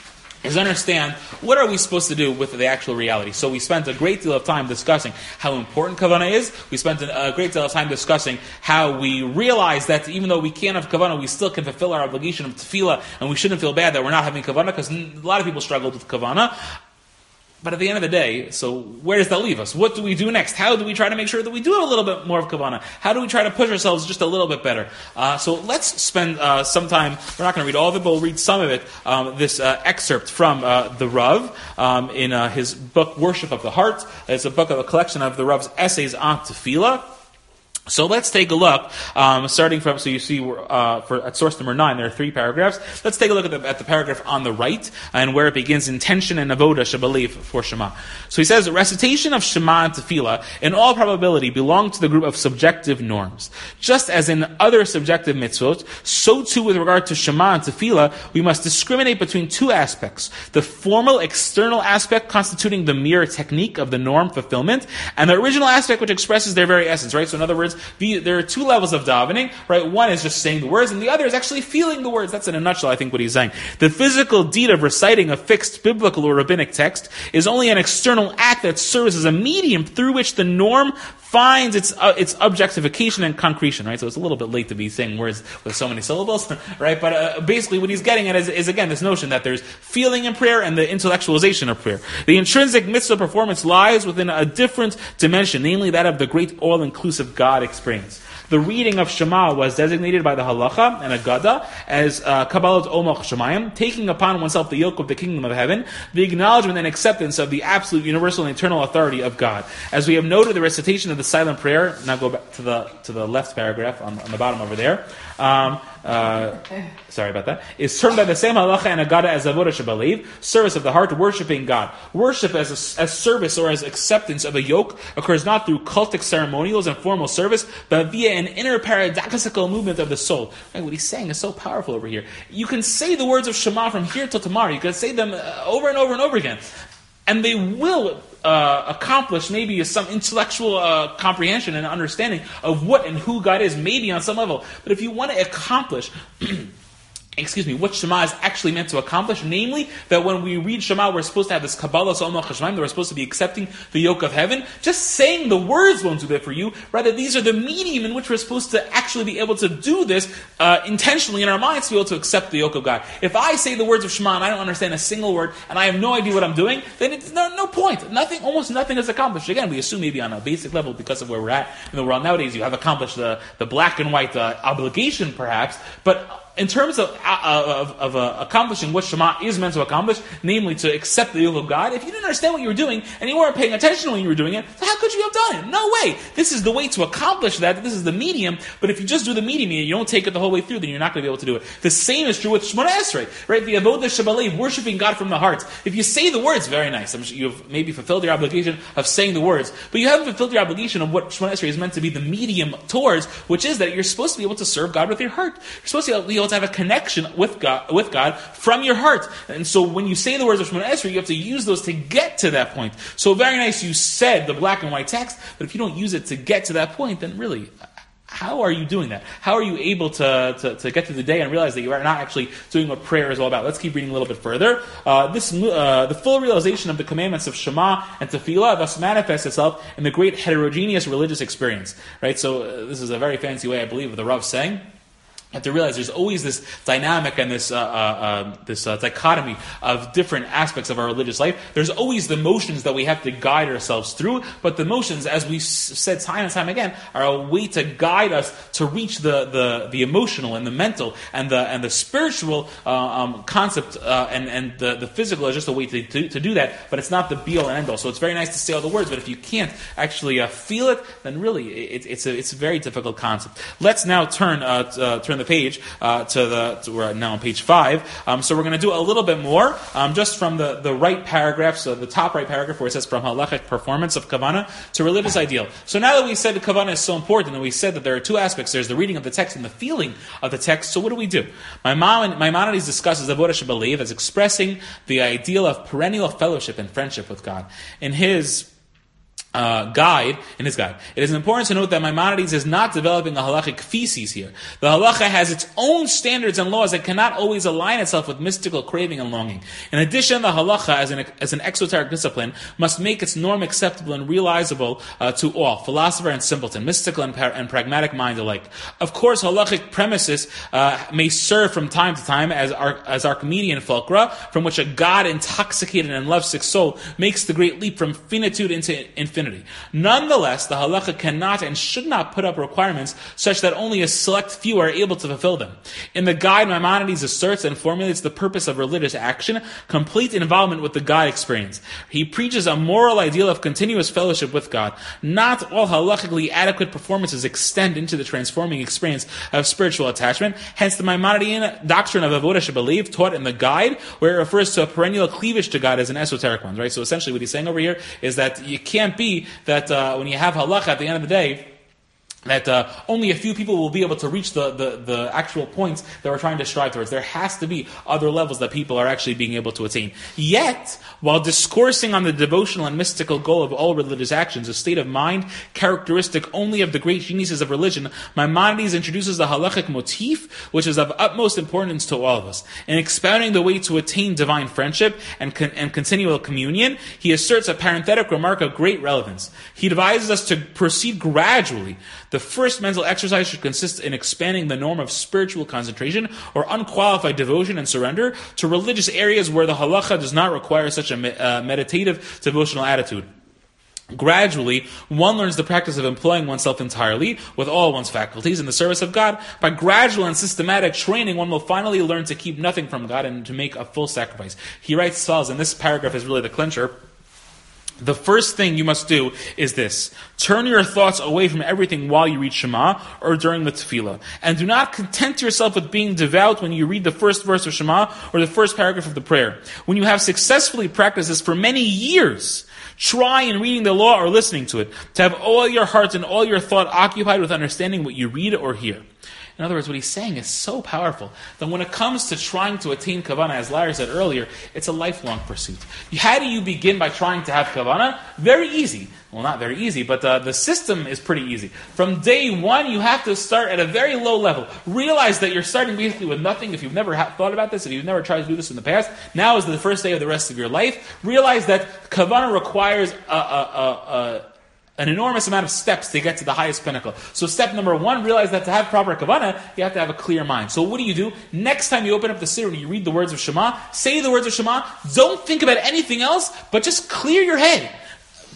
is understand what are we supposed to do with the actual reality. So we spent a great deal of time discussing how important kavanah is. We spent a great deal of time discussing how we realize that even though we can't have kavanah, we still can fulfill our obligation of tefillah, and we shouldn't feel bad that we're not having kavanah, because a lot of people struggle with kavanah. But at the end of the day, so where does that leave us? What do we do next? How do we try to make sure that we do have a little bit more of kavanah? How do we try to push ourselves just a little bit better? Uh, so let's spend uh, some time, we're not going to read all of it, but we'll read some of it, um, this uh, excerpt from uh, the Rav um, in uh, his book, Worship of the Heart. It's a book of a collection of the Rav's essays on tefillah. So let's take a look, um, starting from, so you see uh, for at source number nine, there are three paragraphs. Let's take a look at the, at the paragraph on the right, and where it begins, intention and avoda shabalev for Shema. So he says, recitation of Shema and Tefillah, in all probability, belong to the group of subjective norms. Just as in other subjective mitzvot, so too with regard to Shema and Tefillah, we must discriminate between two aspects. The formal external aspect constituting the mere technique of the norm fulfillment, and the original aspect which expresses their very essence, right? So in other words, The, there are two levels of davening, right? One is just saying the words, and the other is actually feeling the words. That's in a nutshell, I think, what he's saying. The physical deed of reciting a fixed biblical or rabbinic text is only an external act that serves as a medium through which the norm finds its uh, its objectification and concretion, right? So it's a little bit late to be saying words with so many syllables, right? But uh, basically what he's getting at is, is, again, this notion that there's feeling in prayer and the intellectualization of prayer. The intrinsic mitzvah performance lies within a different dimension, namely that of the great all-inclusive God experience. The reading of Shema was designated by the Halacha and Agada as uh, Kabbalat Omach Shemayim, taking upon oneself the yoke of the kingdom of heaven, the acknowledgement and acceptance of the absolute, universal, and eternal authority of God. As we have noted, the recitation of the silent prayer, now go back to the to the left paragraph on, on the bottom over there, um, uh, sorry about that, is termed by the same Halacha and Agada as Avodah Shabalev, service of the heart, worshiping God. Worship as, a, as service or as acceptance of a yoke occurs not through cultic ceremonials and formal service, but via an inner paradoxical movement of the soul. Right, what he's saying is so powerful over here. You can say the words of Shema from here till tomorrow. You can say them uh, over and over and over again. And they will uh, accomplish maybe some intellectual uh, comprehension and understanding of what and who God is, maybe on some level. But if you want to accomplish... excuse me, what Shema is actually meant to accomplish, namely that when we read Shema, we're supposed to have this Kabbalah Somach Hashemaim, that we're supposed to be accepting the yoke of heaven. Just saying the words won't do that for you. Rather, these are the medium in which we're supposed to actually be able to do this uh, intentionally in our minds to be able to accept the yoke of God. If I say the words of Shema and I don't understand a single word and I have no idea what I'm doing, then it's no, no point. Nothing, almost nothing is accomplished. Again, we assume maybe on a basic level because of where we're at in the world nowadays, you have accomplished the, the black and white uh, obligation perhaps, but in terms of uh, of, of uh, accomplishing what Shema is meant to accomplish, namely to accept the will of God, if you didn't understand what you were doing and you weren't paying attention when you were doing it, so how could you have done it? No way. This is the way to accomplish that. This is the medium. But if you just do the medium and you don't take it the whole way through, then you're not going to be able to do it. The same is true with Shemona Esrei, right? The avodah shebalev, worshiping God from the heart. If you say the words, very nice. I'm sure you've maybe fulfilled your obligation of saying the words, but you haven't fulfilled your obligation of what Shemona Esrei is meant to be the medium towards, which is that you're supposed to be able to serve God with your heart. You're supposed to be able to have a connection with God, with God from your heart. And so when you say the words of Shemona Esrei, you have to use those to get to that point. So very nice, you said the black and white text, but if you don't use it to get to that point, then really, how are you doing that? How are you able to, to, to get through the day and realize that you are not actually doing what prayer is all about? Let's keep reading a little bit further. Uh, this uh, the full realization of the commandments of Shema and Tefillah thus manifests itself in the great heterogeneous religious experience. Right. So uh, this is a very fancy way, I believe, of the Rav saying. You have to realize there's always this dynamic and this uh, uh, uh, this uh, dichotomy of different aspects of our religious life. There's always the motions that we have to guide ourselves through, but the motions, as we said time and time again, are a way to guide us to reach the the, the emotional and the mental and the and the spiritual uh, um, concept, uh, and and the, the physical is just a way to, to to do that, but it's not the be all and end all. So it's very nice to say all the words, but if you can't actually uh, feel it, then really it, it's a it's a very difficult concept. Let's now turn uh, t- uh, turn the page uh, to the to, we're now on page five. Um, so we're going to do a little bit more, um, just from the, the right paragraph, so the top right paragraph where it says from halachic performance of kavanah to religious ideal. So now that we said that kavanah is so important, and we said that there are two aspects: there's the reading of the text and the feeling of the text. So what do we do? My mom, Maimonides discusses avodah shebalev as expressing the ideal of perennial fellowship and friendship with God. In his Uh, guide, in his guide. It is important to note that Maimonides is not developing a halachic thesis here. The halacha has its own standards and laws that cannot always align itself with mystical craving and longing. In addition, the halacha, as an, as an exoteric discipline, must make its norm acceptable and realizable uh, to all, philosopher and simpleton, mystical and, par- and pragmatic mind alike. Of course, halachic premises uh, may serve from time to time as, Ar- as Archimedean fulcra, from which a God-intoxicated and lovesick soul makes the great leap from finitude into infinity. Nonetheless, the halacha cannot and should not put up requirements such that only a select few are able to fulfill them. In the guide, Maimonides asserts and formulates the purpose of religious action, complete involvement with the God experience. He preaches a moral ideal of continuous fellowship with God. Not all halachically adequate performances extend into the transforming experience of spiritual attachment. Hence, the Maimonidean doctrine of avodah shebalev taught in the guide, where it refers to a perennial cleavage to God as an esoteric one. Right. So essentially, what he's saying over here is that you can't be that uh, when you have halacha at the end of the day, that uh, only a few people will be able to reach the, the, the actual points that we're trying to strive towards. There has to be other levels that people are actually being able to attain. Yet, while discoursing on the devotional and mystical goal of all religious actions, a state of mind characteristic only of the great geniuses of religion, Maimonides introduces the halachic motif, which is of utmost importance to all of us. In expounding the way to attain divine friendship and, con- and continual communion, he asserts a parenthetic remark of great relevance. He advises us to proceed gradually. The first mental exercise should consist in expanding the norm of spiritual concentration or unqualified devotion and surrender to religious areas where the halacha does not require such a me- uh, meditative devotional attitude. Gradually, one learns the practice of employing oneself entirely, with all one's faculties, in the service of God. By gradual and systematic training, one will finally learn to keep nothing from God and to make a full sacrifice. He writes as follows, and this paragraph is really the clincher. The first thing you must do is this. Turn your thoughts away from everything while you read Shema or during the Tefillah. And do not content yourself with being devout when you read the first verse of Shema or the first paragraph of the prayer. When you have successfully practiced this for many years, try in reading the law or listening to it, to have all your heart and all your thought occupied with understanding what you read or hear. In other words, what he's saying is so powerful that when it comes to trying to attain kavanah, as Larry said earlier, it's a lifelong pursuit. How do you begin by trying to have kavanah? Very easy. Well, not very easy, but uh, the system is pretty easy. From day one, you have to start at a very low level. Realize that you're starting basically with nothing. If you've never ha- thought about this, if you've never tried to do this in the past, now is the first day of the rest of your life. Realize that kavanah requires a... a, a, a an enormous amount of steps to get to the highest pinnacle. So step number one, realize that to have proper kavanah, you have to have a clear mind. So what do you do? Next time you open up the siddur and you read the words of Shema, say the words of Shema, don't think about anything else, but just clear your head.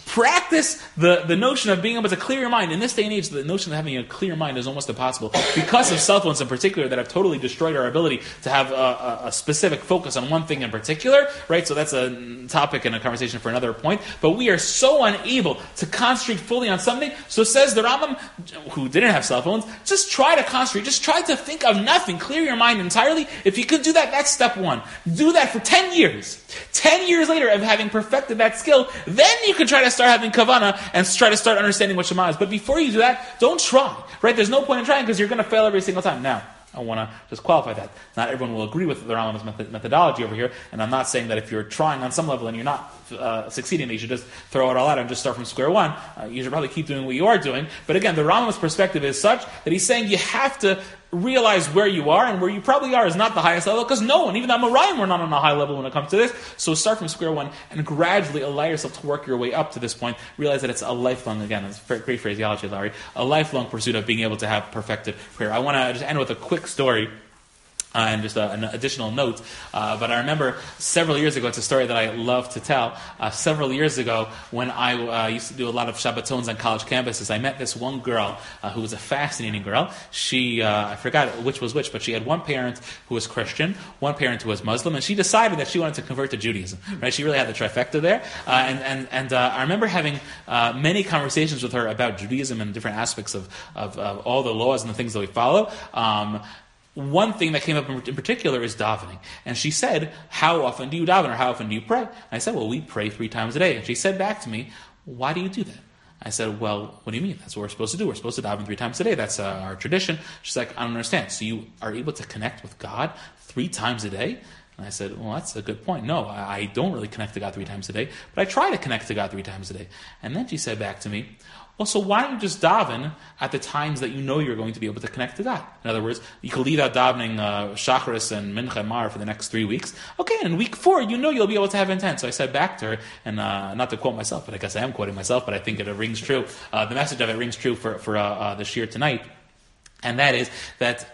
practice the, the notion of being able to clear your mind. In this day and age, the notion of having a clear mind is almost impossible because of cell phones in particular that have totally destroyed our ability to have a, a, a specific focus on one thing in particular, right? So that's a topic and a conversation for another point. But we are so unable to concentrate fully on something. So says the Rambam, who didn't have cell phones, just try to concentrate. Just try to think of nothing. Clear your mind entirely. If you could do that, that's step one. Do that for ten years. ten years later of having perfected that skill, then you can try to start having kavanah and try to start understanding what Shema is. But before you do that, don't try. Right? There's no point in trying because you're going to fail every single time. Now, I want to just qualify that. Not everyone will agree with the Rambam's method- methodology over here, and I'm not saying that if you're trying on some level and you're not uh, succeeding, that you should just throw it all out and just start from square one. Uh, you should probably keep doing what you are doing. But again, the Rambam's perspective is such that he's saying you have to realize where you are, and where you probably are is not the highest level, because no one, even the Amoraim, were not on a high level when it comes to this. So start from square one and gradually allow yourself to work your way up to this point. Realize that it's a lifelong, again, it's great phraseology, Larry, a lifelong pursuit of being able to have perfected prayer. I want to just end with a quick story. Uh, and just uh, an additional note, uh, but I remember several years ago, it's a story that I love to tell, uh, several years ago when I uh, used to do a lot of Shabbatons on college campuses, I met this one girl uh, who was a fascinating girl. She, uh, I forgot which was which, but she had one parent who was Christian, one parent who was Muslim, and she decided that she wanted to convert to Judaism. Right? She really had the trifecta there, uh, and, and, and uh, I remember having uh, many conversations with her about Judaism and different aspects of, of, of all the laws and the things that we follow. Um, One thing that came up in particular is davening. And she said, how often do you daven, or how often do you pray? And I said, well, we pray three times a day. And she said back to me, why do you do that? I said, well, what do you mean? That's what we're supposed to do. We're supposed to daven three times a day. That's uh, our tradition. She's like, I don't understand. So you are able to connect with God three times a day? And I said, well, that's a good point. No, I, I don't really connect to God three times a day, but I try to connect to God three times a day. And then she said back to me, well, so why don't you just daven at the times that you know you're going to be able to connect to God? In other words, you can leave out davening uh, Shacharis and Mincha and Mar for the next three weeks. Okay, and in week four, you know you'll be able to have intent. So I said back to her, and uh, not to quote myself, but I guess I am quoting myself, but I think it rings true. Uh, the message of it rings true for, for uh, uh, the shir tonight. And that is that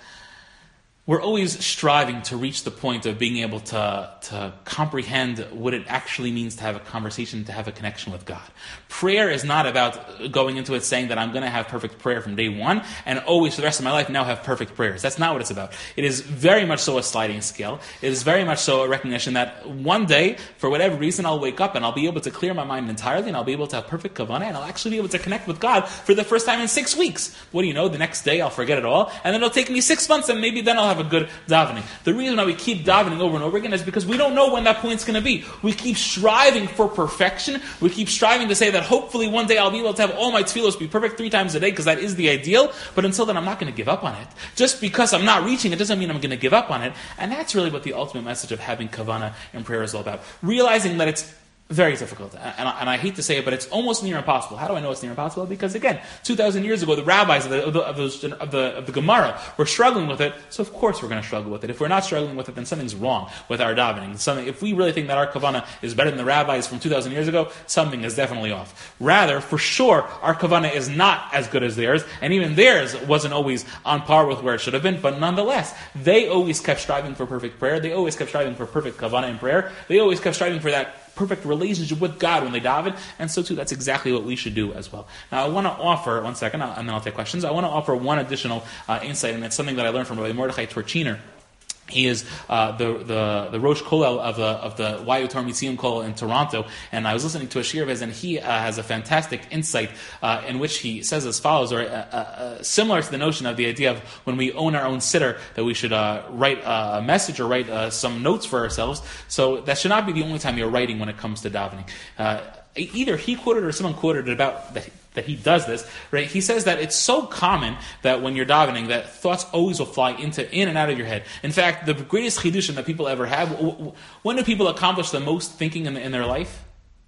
we're always striving to reach the point of being able to, to comprehend what it actually means to have a conversation, to have a connection with God. Prayer is not about going into it saying that I'm going to have perfect prayer from day one and always for the rest of my life now have perfect prayers. That's not what it's about. It is very much so a sliding scale. It is very much so a recognition that one day, for whatever reason, I'll wake up and I'll be able to clear my mind entirely and I'll be able to have perfect kavanah and I'll actually be able to connect with God for the first time in six weeks. What do you know? The next day I'll forget it all and then it'll take me six months and maybe then I'll have a good davening. The reason why we keep davening over and over again is because we don't know when that point's going to be. We keep striving for perfection. We keep striving to say that hopefully one day I'll be able to have all my tefillos be perfect three times a day because that is the ideal. But until then, I'm not going to give up on it. Just because I'm not reaching it doesn't mean I'm going to give up on it. And that's really what the ultimate message of having kavanah in prayer is all about. Realizing that it's very difficult. And I, and I hate to say it, but it's almost near impossible. How do I know it's near impossible? Because again, two thousand years ago, the rabbis of the, of the, of those, of the, of the Gemara were struggling with it, so of course we're going to struggle with it. If we're not struggling with it, then something's wrong with our davening. Something, if we really think that our kavanah is better than the rabbis from two thousand years ago, something is definitely off. Rather, for sure, our kavanah is not as good as theirs, and even theirs wasn't always on par with where it should have been, but nonetheless, they always kept striving for perfect prayer, they always kept striving for perfect kavanah in prayer, they always kept striving for that perfect relationship with God when they daven, and so too, that's exactly what we should do as well. Now, I want to offer, one second, and then I'll take questions, I want to offer one additional uh, insight, and it's something that I learned from Rabbi Mordechai Torchiner. He is uh, the, the the Rosh Kollel of the of the Y U Torah Museum Kollel in Toronto, and I was listening to a shir of his, and he uh, has a fantastic insight uh, in which he says as follows, or uh, uh, similar to the notion of the idea of when we own our own sitter, that we should uh, write a message or write uh, some notes for ourselves. So that should not be the only time you're writing when it comes to davening. Uh, either he quoted or someone quoted about that. that he does this, right? He says that it's so common that when you're davening, that thoughts always will fly into in and out of your head. In fact, the greatest chidushim that people ever have, when do people accomplish the most thinking in, in their life?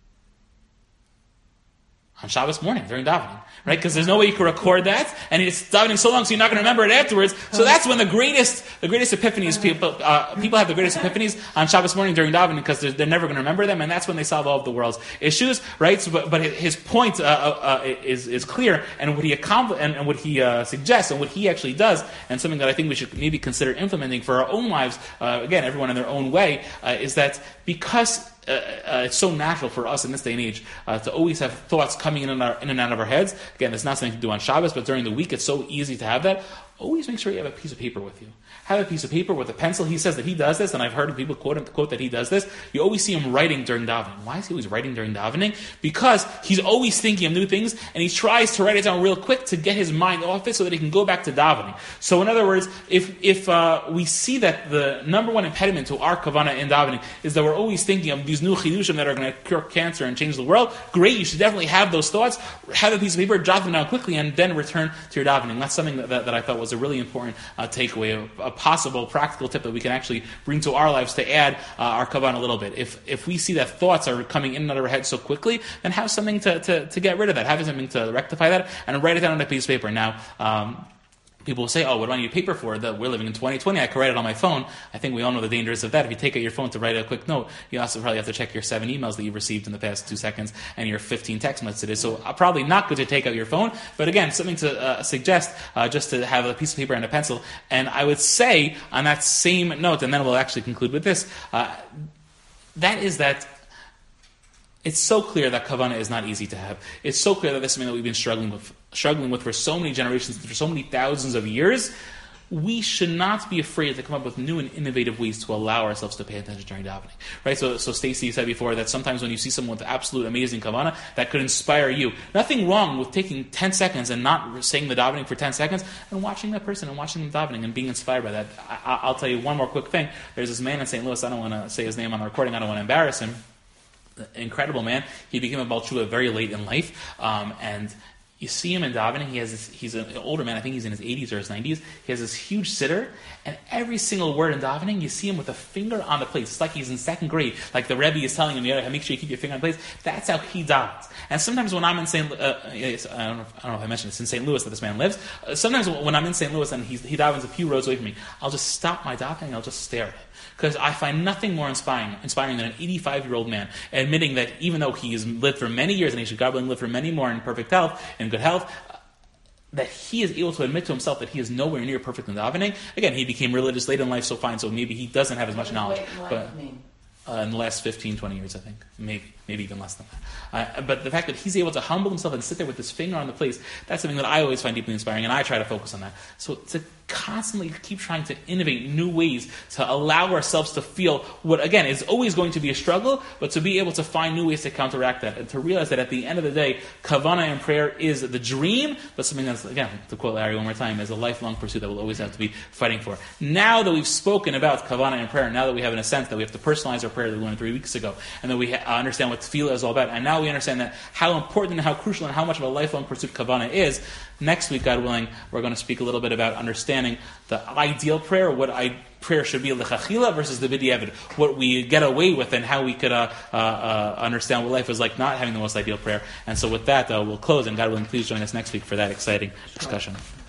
On Shabbos morning, during davening, right? Because there's no way you can record that, and it's davening so long, so you're not going to remember it afterwards. So that's when the greatest, the greatest epiphanies people, uh, people have the greatest epiphanies on Shabbos morning during davening, because they're, they're never going to remember them, and that's when they solve all of the world's issues, right? So, but, but his point uh, uh, is is clear, and what he accompli- and, and what he uh, suggests, and what he actually does, and something that I think we should maybe consider implementing for our own lives. Uh, again, everyone in their own way, uh, is that because uh, uh, it's so natural for us in this day and age uh, to always have thoughts coming in and, out, in and out of our heads. Again, it's not something to do on Shabbos, but during the week it's so easy to have that. Always make sure you have a piece of paper with you. Have a piece of paper with a pencil. He says that he does this, and I've heard people quote quote that he does this. You always see him writing during davening. Why is he always writing during davening? Because he's always thinking of new things, and he tries to write it down real quick to get his mind off it so that he can go back to davening. So in other words, if if uh, we see that the number one impediment to our kavanah in davening is that we're always thinking of these new chidushim that are going to cure cancer and change the world, great, you should definitely have those thoughts. Have a piece of paper, jot them down quickly, and then return to your davening. That's something that, that, that I thought was a really important uh, takeaway, a, a possible practical tip that we can actually bring to our lives to add uh, our kavanah a little bit. If if we see that thoughts are coming in and out of our head so quickly, then have something to, to, to get rid of that. Have something to rectify that, and write it down on a piece of paper. Now, um, people will say, oh, what do I need paper for? That we're living in twenty twenty, I can write it on my phone. I think we all know the dangers of that. If you take out your phone to write a quick note, you also probably have to check your seven emails that you've received in the past two seconds and your fifteen text messages. So uh, probably not good to take out your phone. But again, something to uh, suggest uh, just to have a piece of paper and a pencil. And I would say on that same note, and then we'll actually conclude with this, uh, that is that it's so clear that kavanah is not easy to have. It's so clear that this is something that we've been struggling with, struggling with for so many generations, for so many thousands of years. We should not be afraid to come up with new and innovative ways to allow ourselves to pay attention during davening. Right? So, so Stacy said before that sometimes when you see someone with absolute amazing kavanah, that could inspire you. Nothing wrong with taking ten seconds and not saying the davening for ten seconds and watching that person and watching them davening and being inspired by that. I, I'll tell you one more quick thing. There's this man in Saint Louis. I don't want to say his name on the recording. I don't want to embarrass him. Incredible man. He became a Baal Tshuva very late in life, um, and you see him in davening. He has this, he's an older man. I think he's in his eighties or his nineties. He has this huge sitter, and every single word in davening, you see him with a finger on the place. It's like he's in second grade. Like the Rebbe is telling him, "Yeah, make sure you keep your finger on the place." That's how he davens. And sometimes when I'm in Saint, uh, I don't know, if, I don't know if I mentioned it's in Saint Louis that this man lives. Uh, sometimes when I'm in Saint Louis and he's, he davens a few rows away from me, I'll just stop my davening and I'll just stare at him. Because I find nothing more inspiring, inspiring than an eighty-five-year-old man admitting that even though he has lived for many years, and he should God willing live for many more in perfect health, in good health, that he is able to admit to himself that he is nowhere near perfect in davening. Again, he became religious late in life, so fine, so maybe he doesn't have as much knowledge. What But does late in life mean? Uh, in the last fifteen, twenty years, I think. Maybe maybe even less than that. Uh, but the fact that he's able to humble himself and sit there with his finger on the place, that's something that I always find deeply inspiring, and I try to focus on that. So to constantly keep trying to innovate new ways to allow ourselves to feel what, again, is always going to be a struggle, but to be able to find new ways to counteract that, and to realize that at the end of the day, kavanah and prayer is the dream, but something that's, again, to quote Larry one more time, is a lifelong pursuit that we'll always have to be fighting for. Now that we've spoken about kavanah and prayer, now that we have in a sense that we have to personalize our prayer that we learned three weeks ago, and that we ha- understand what tefillah is all about, and now we understand that how important and how crucial and how much of a lifelong pursuit kavanah is. Next week, God willing, we're going to speak a little bit about understanding the ideal prayer, what I, prayer should be l'chachila versus the b'diavad, what we get away with, and how we could uh, uh, uh, understand what life is like not having the most ideal prayer. And so with that, uh, we'll close, and God willing, please join us next week for that exciting discussion.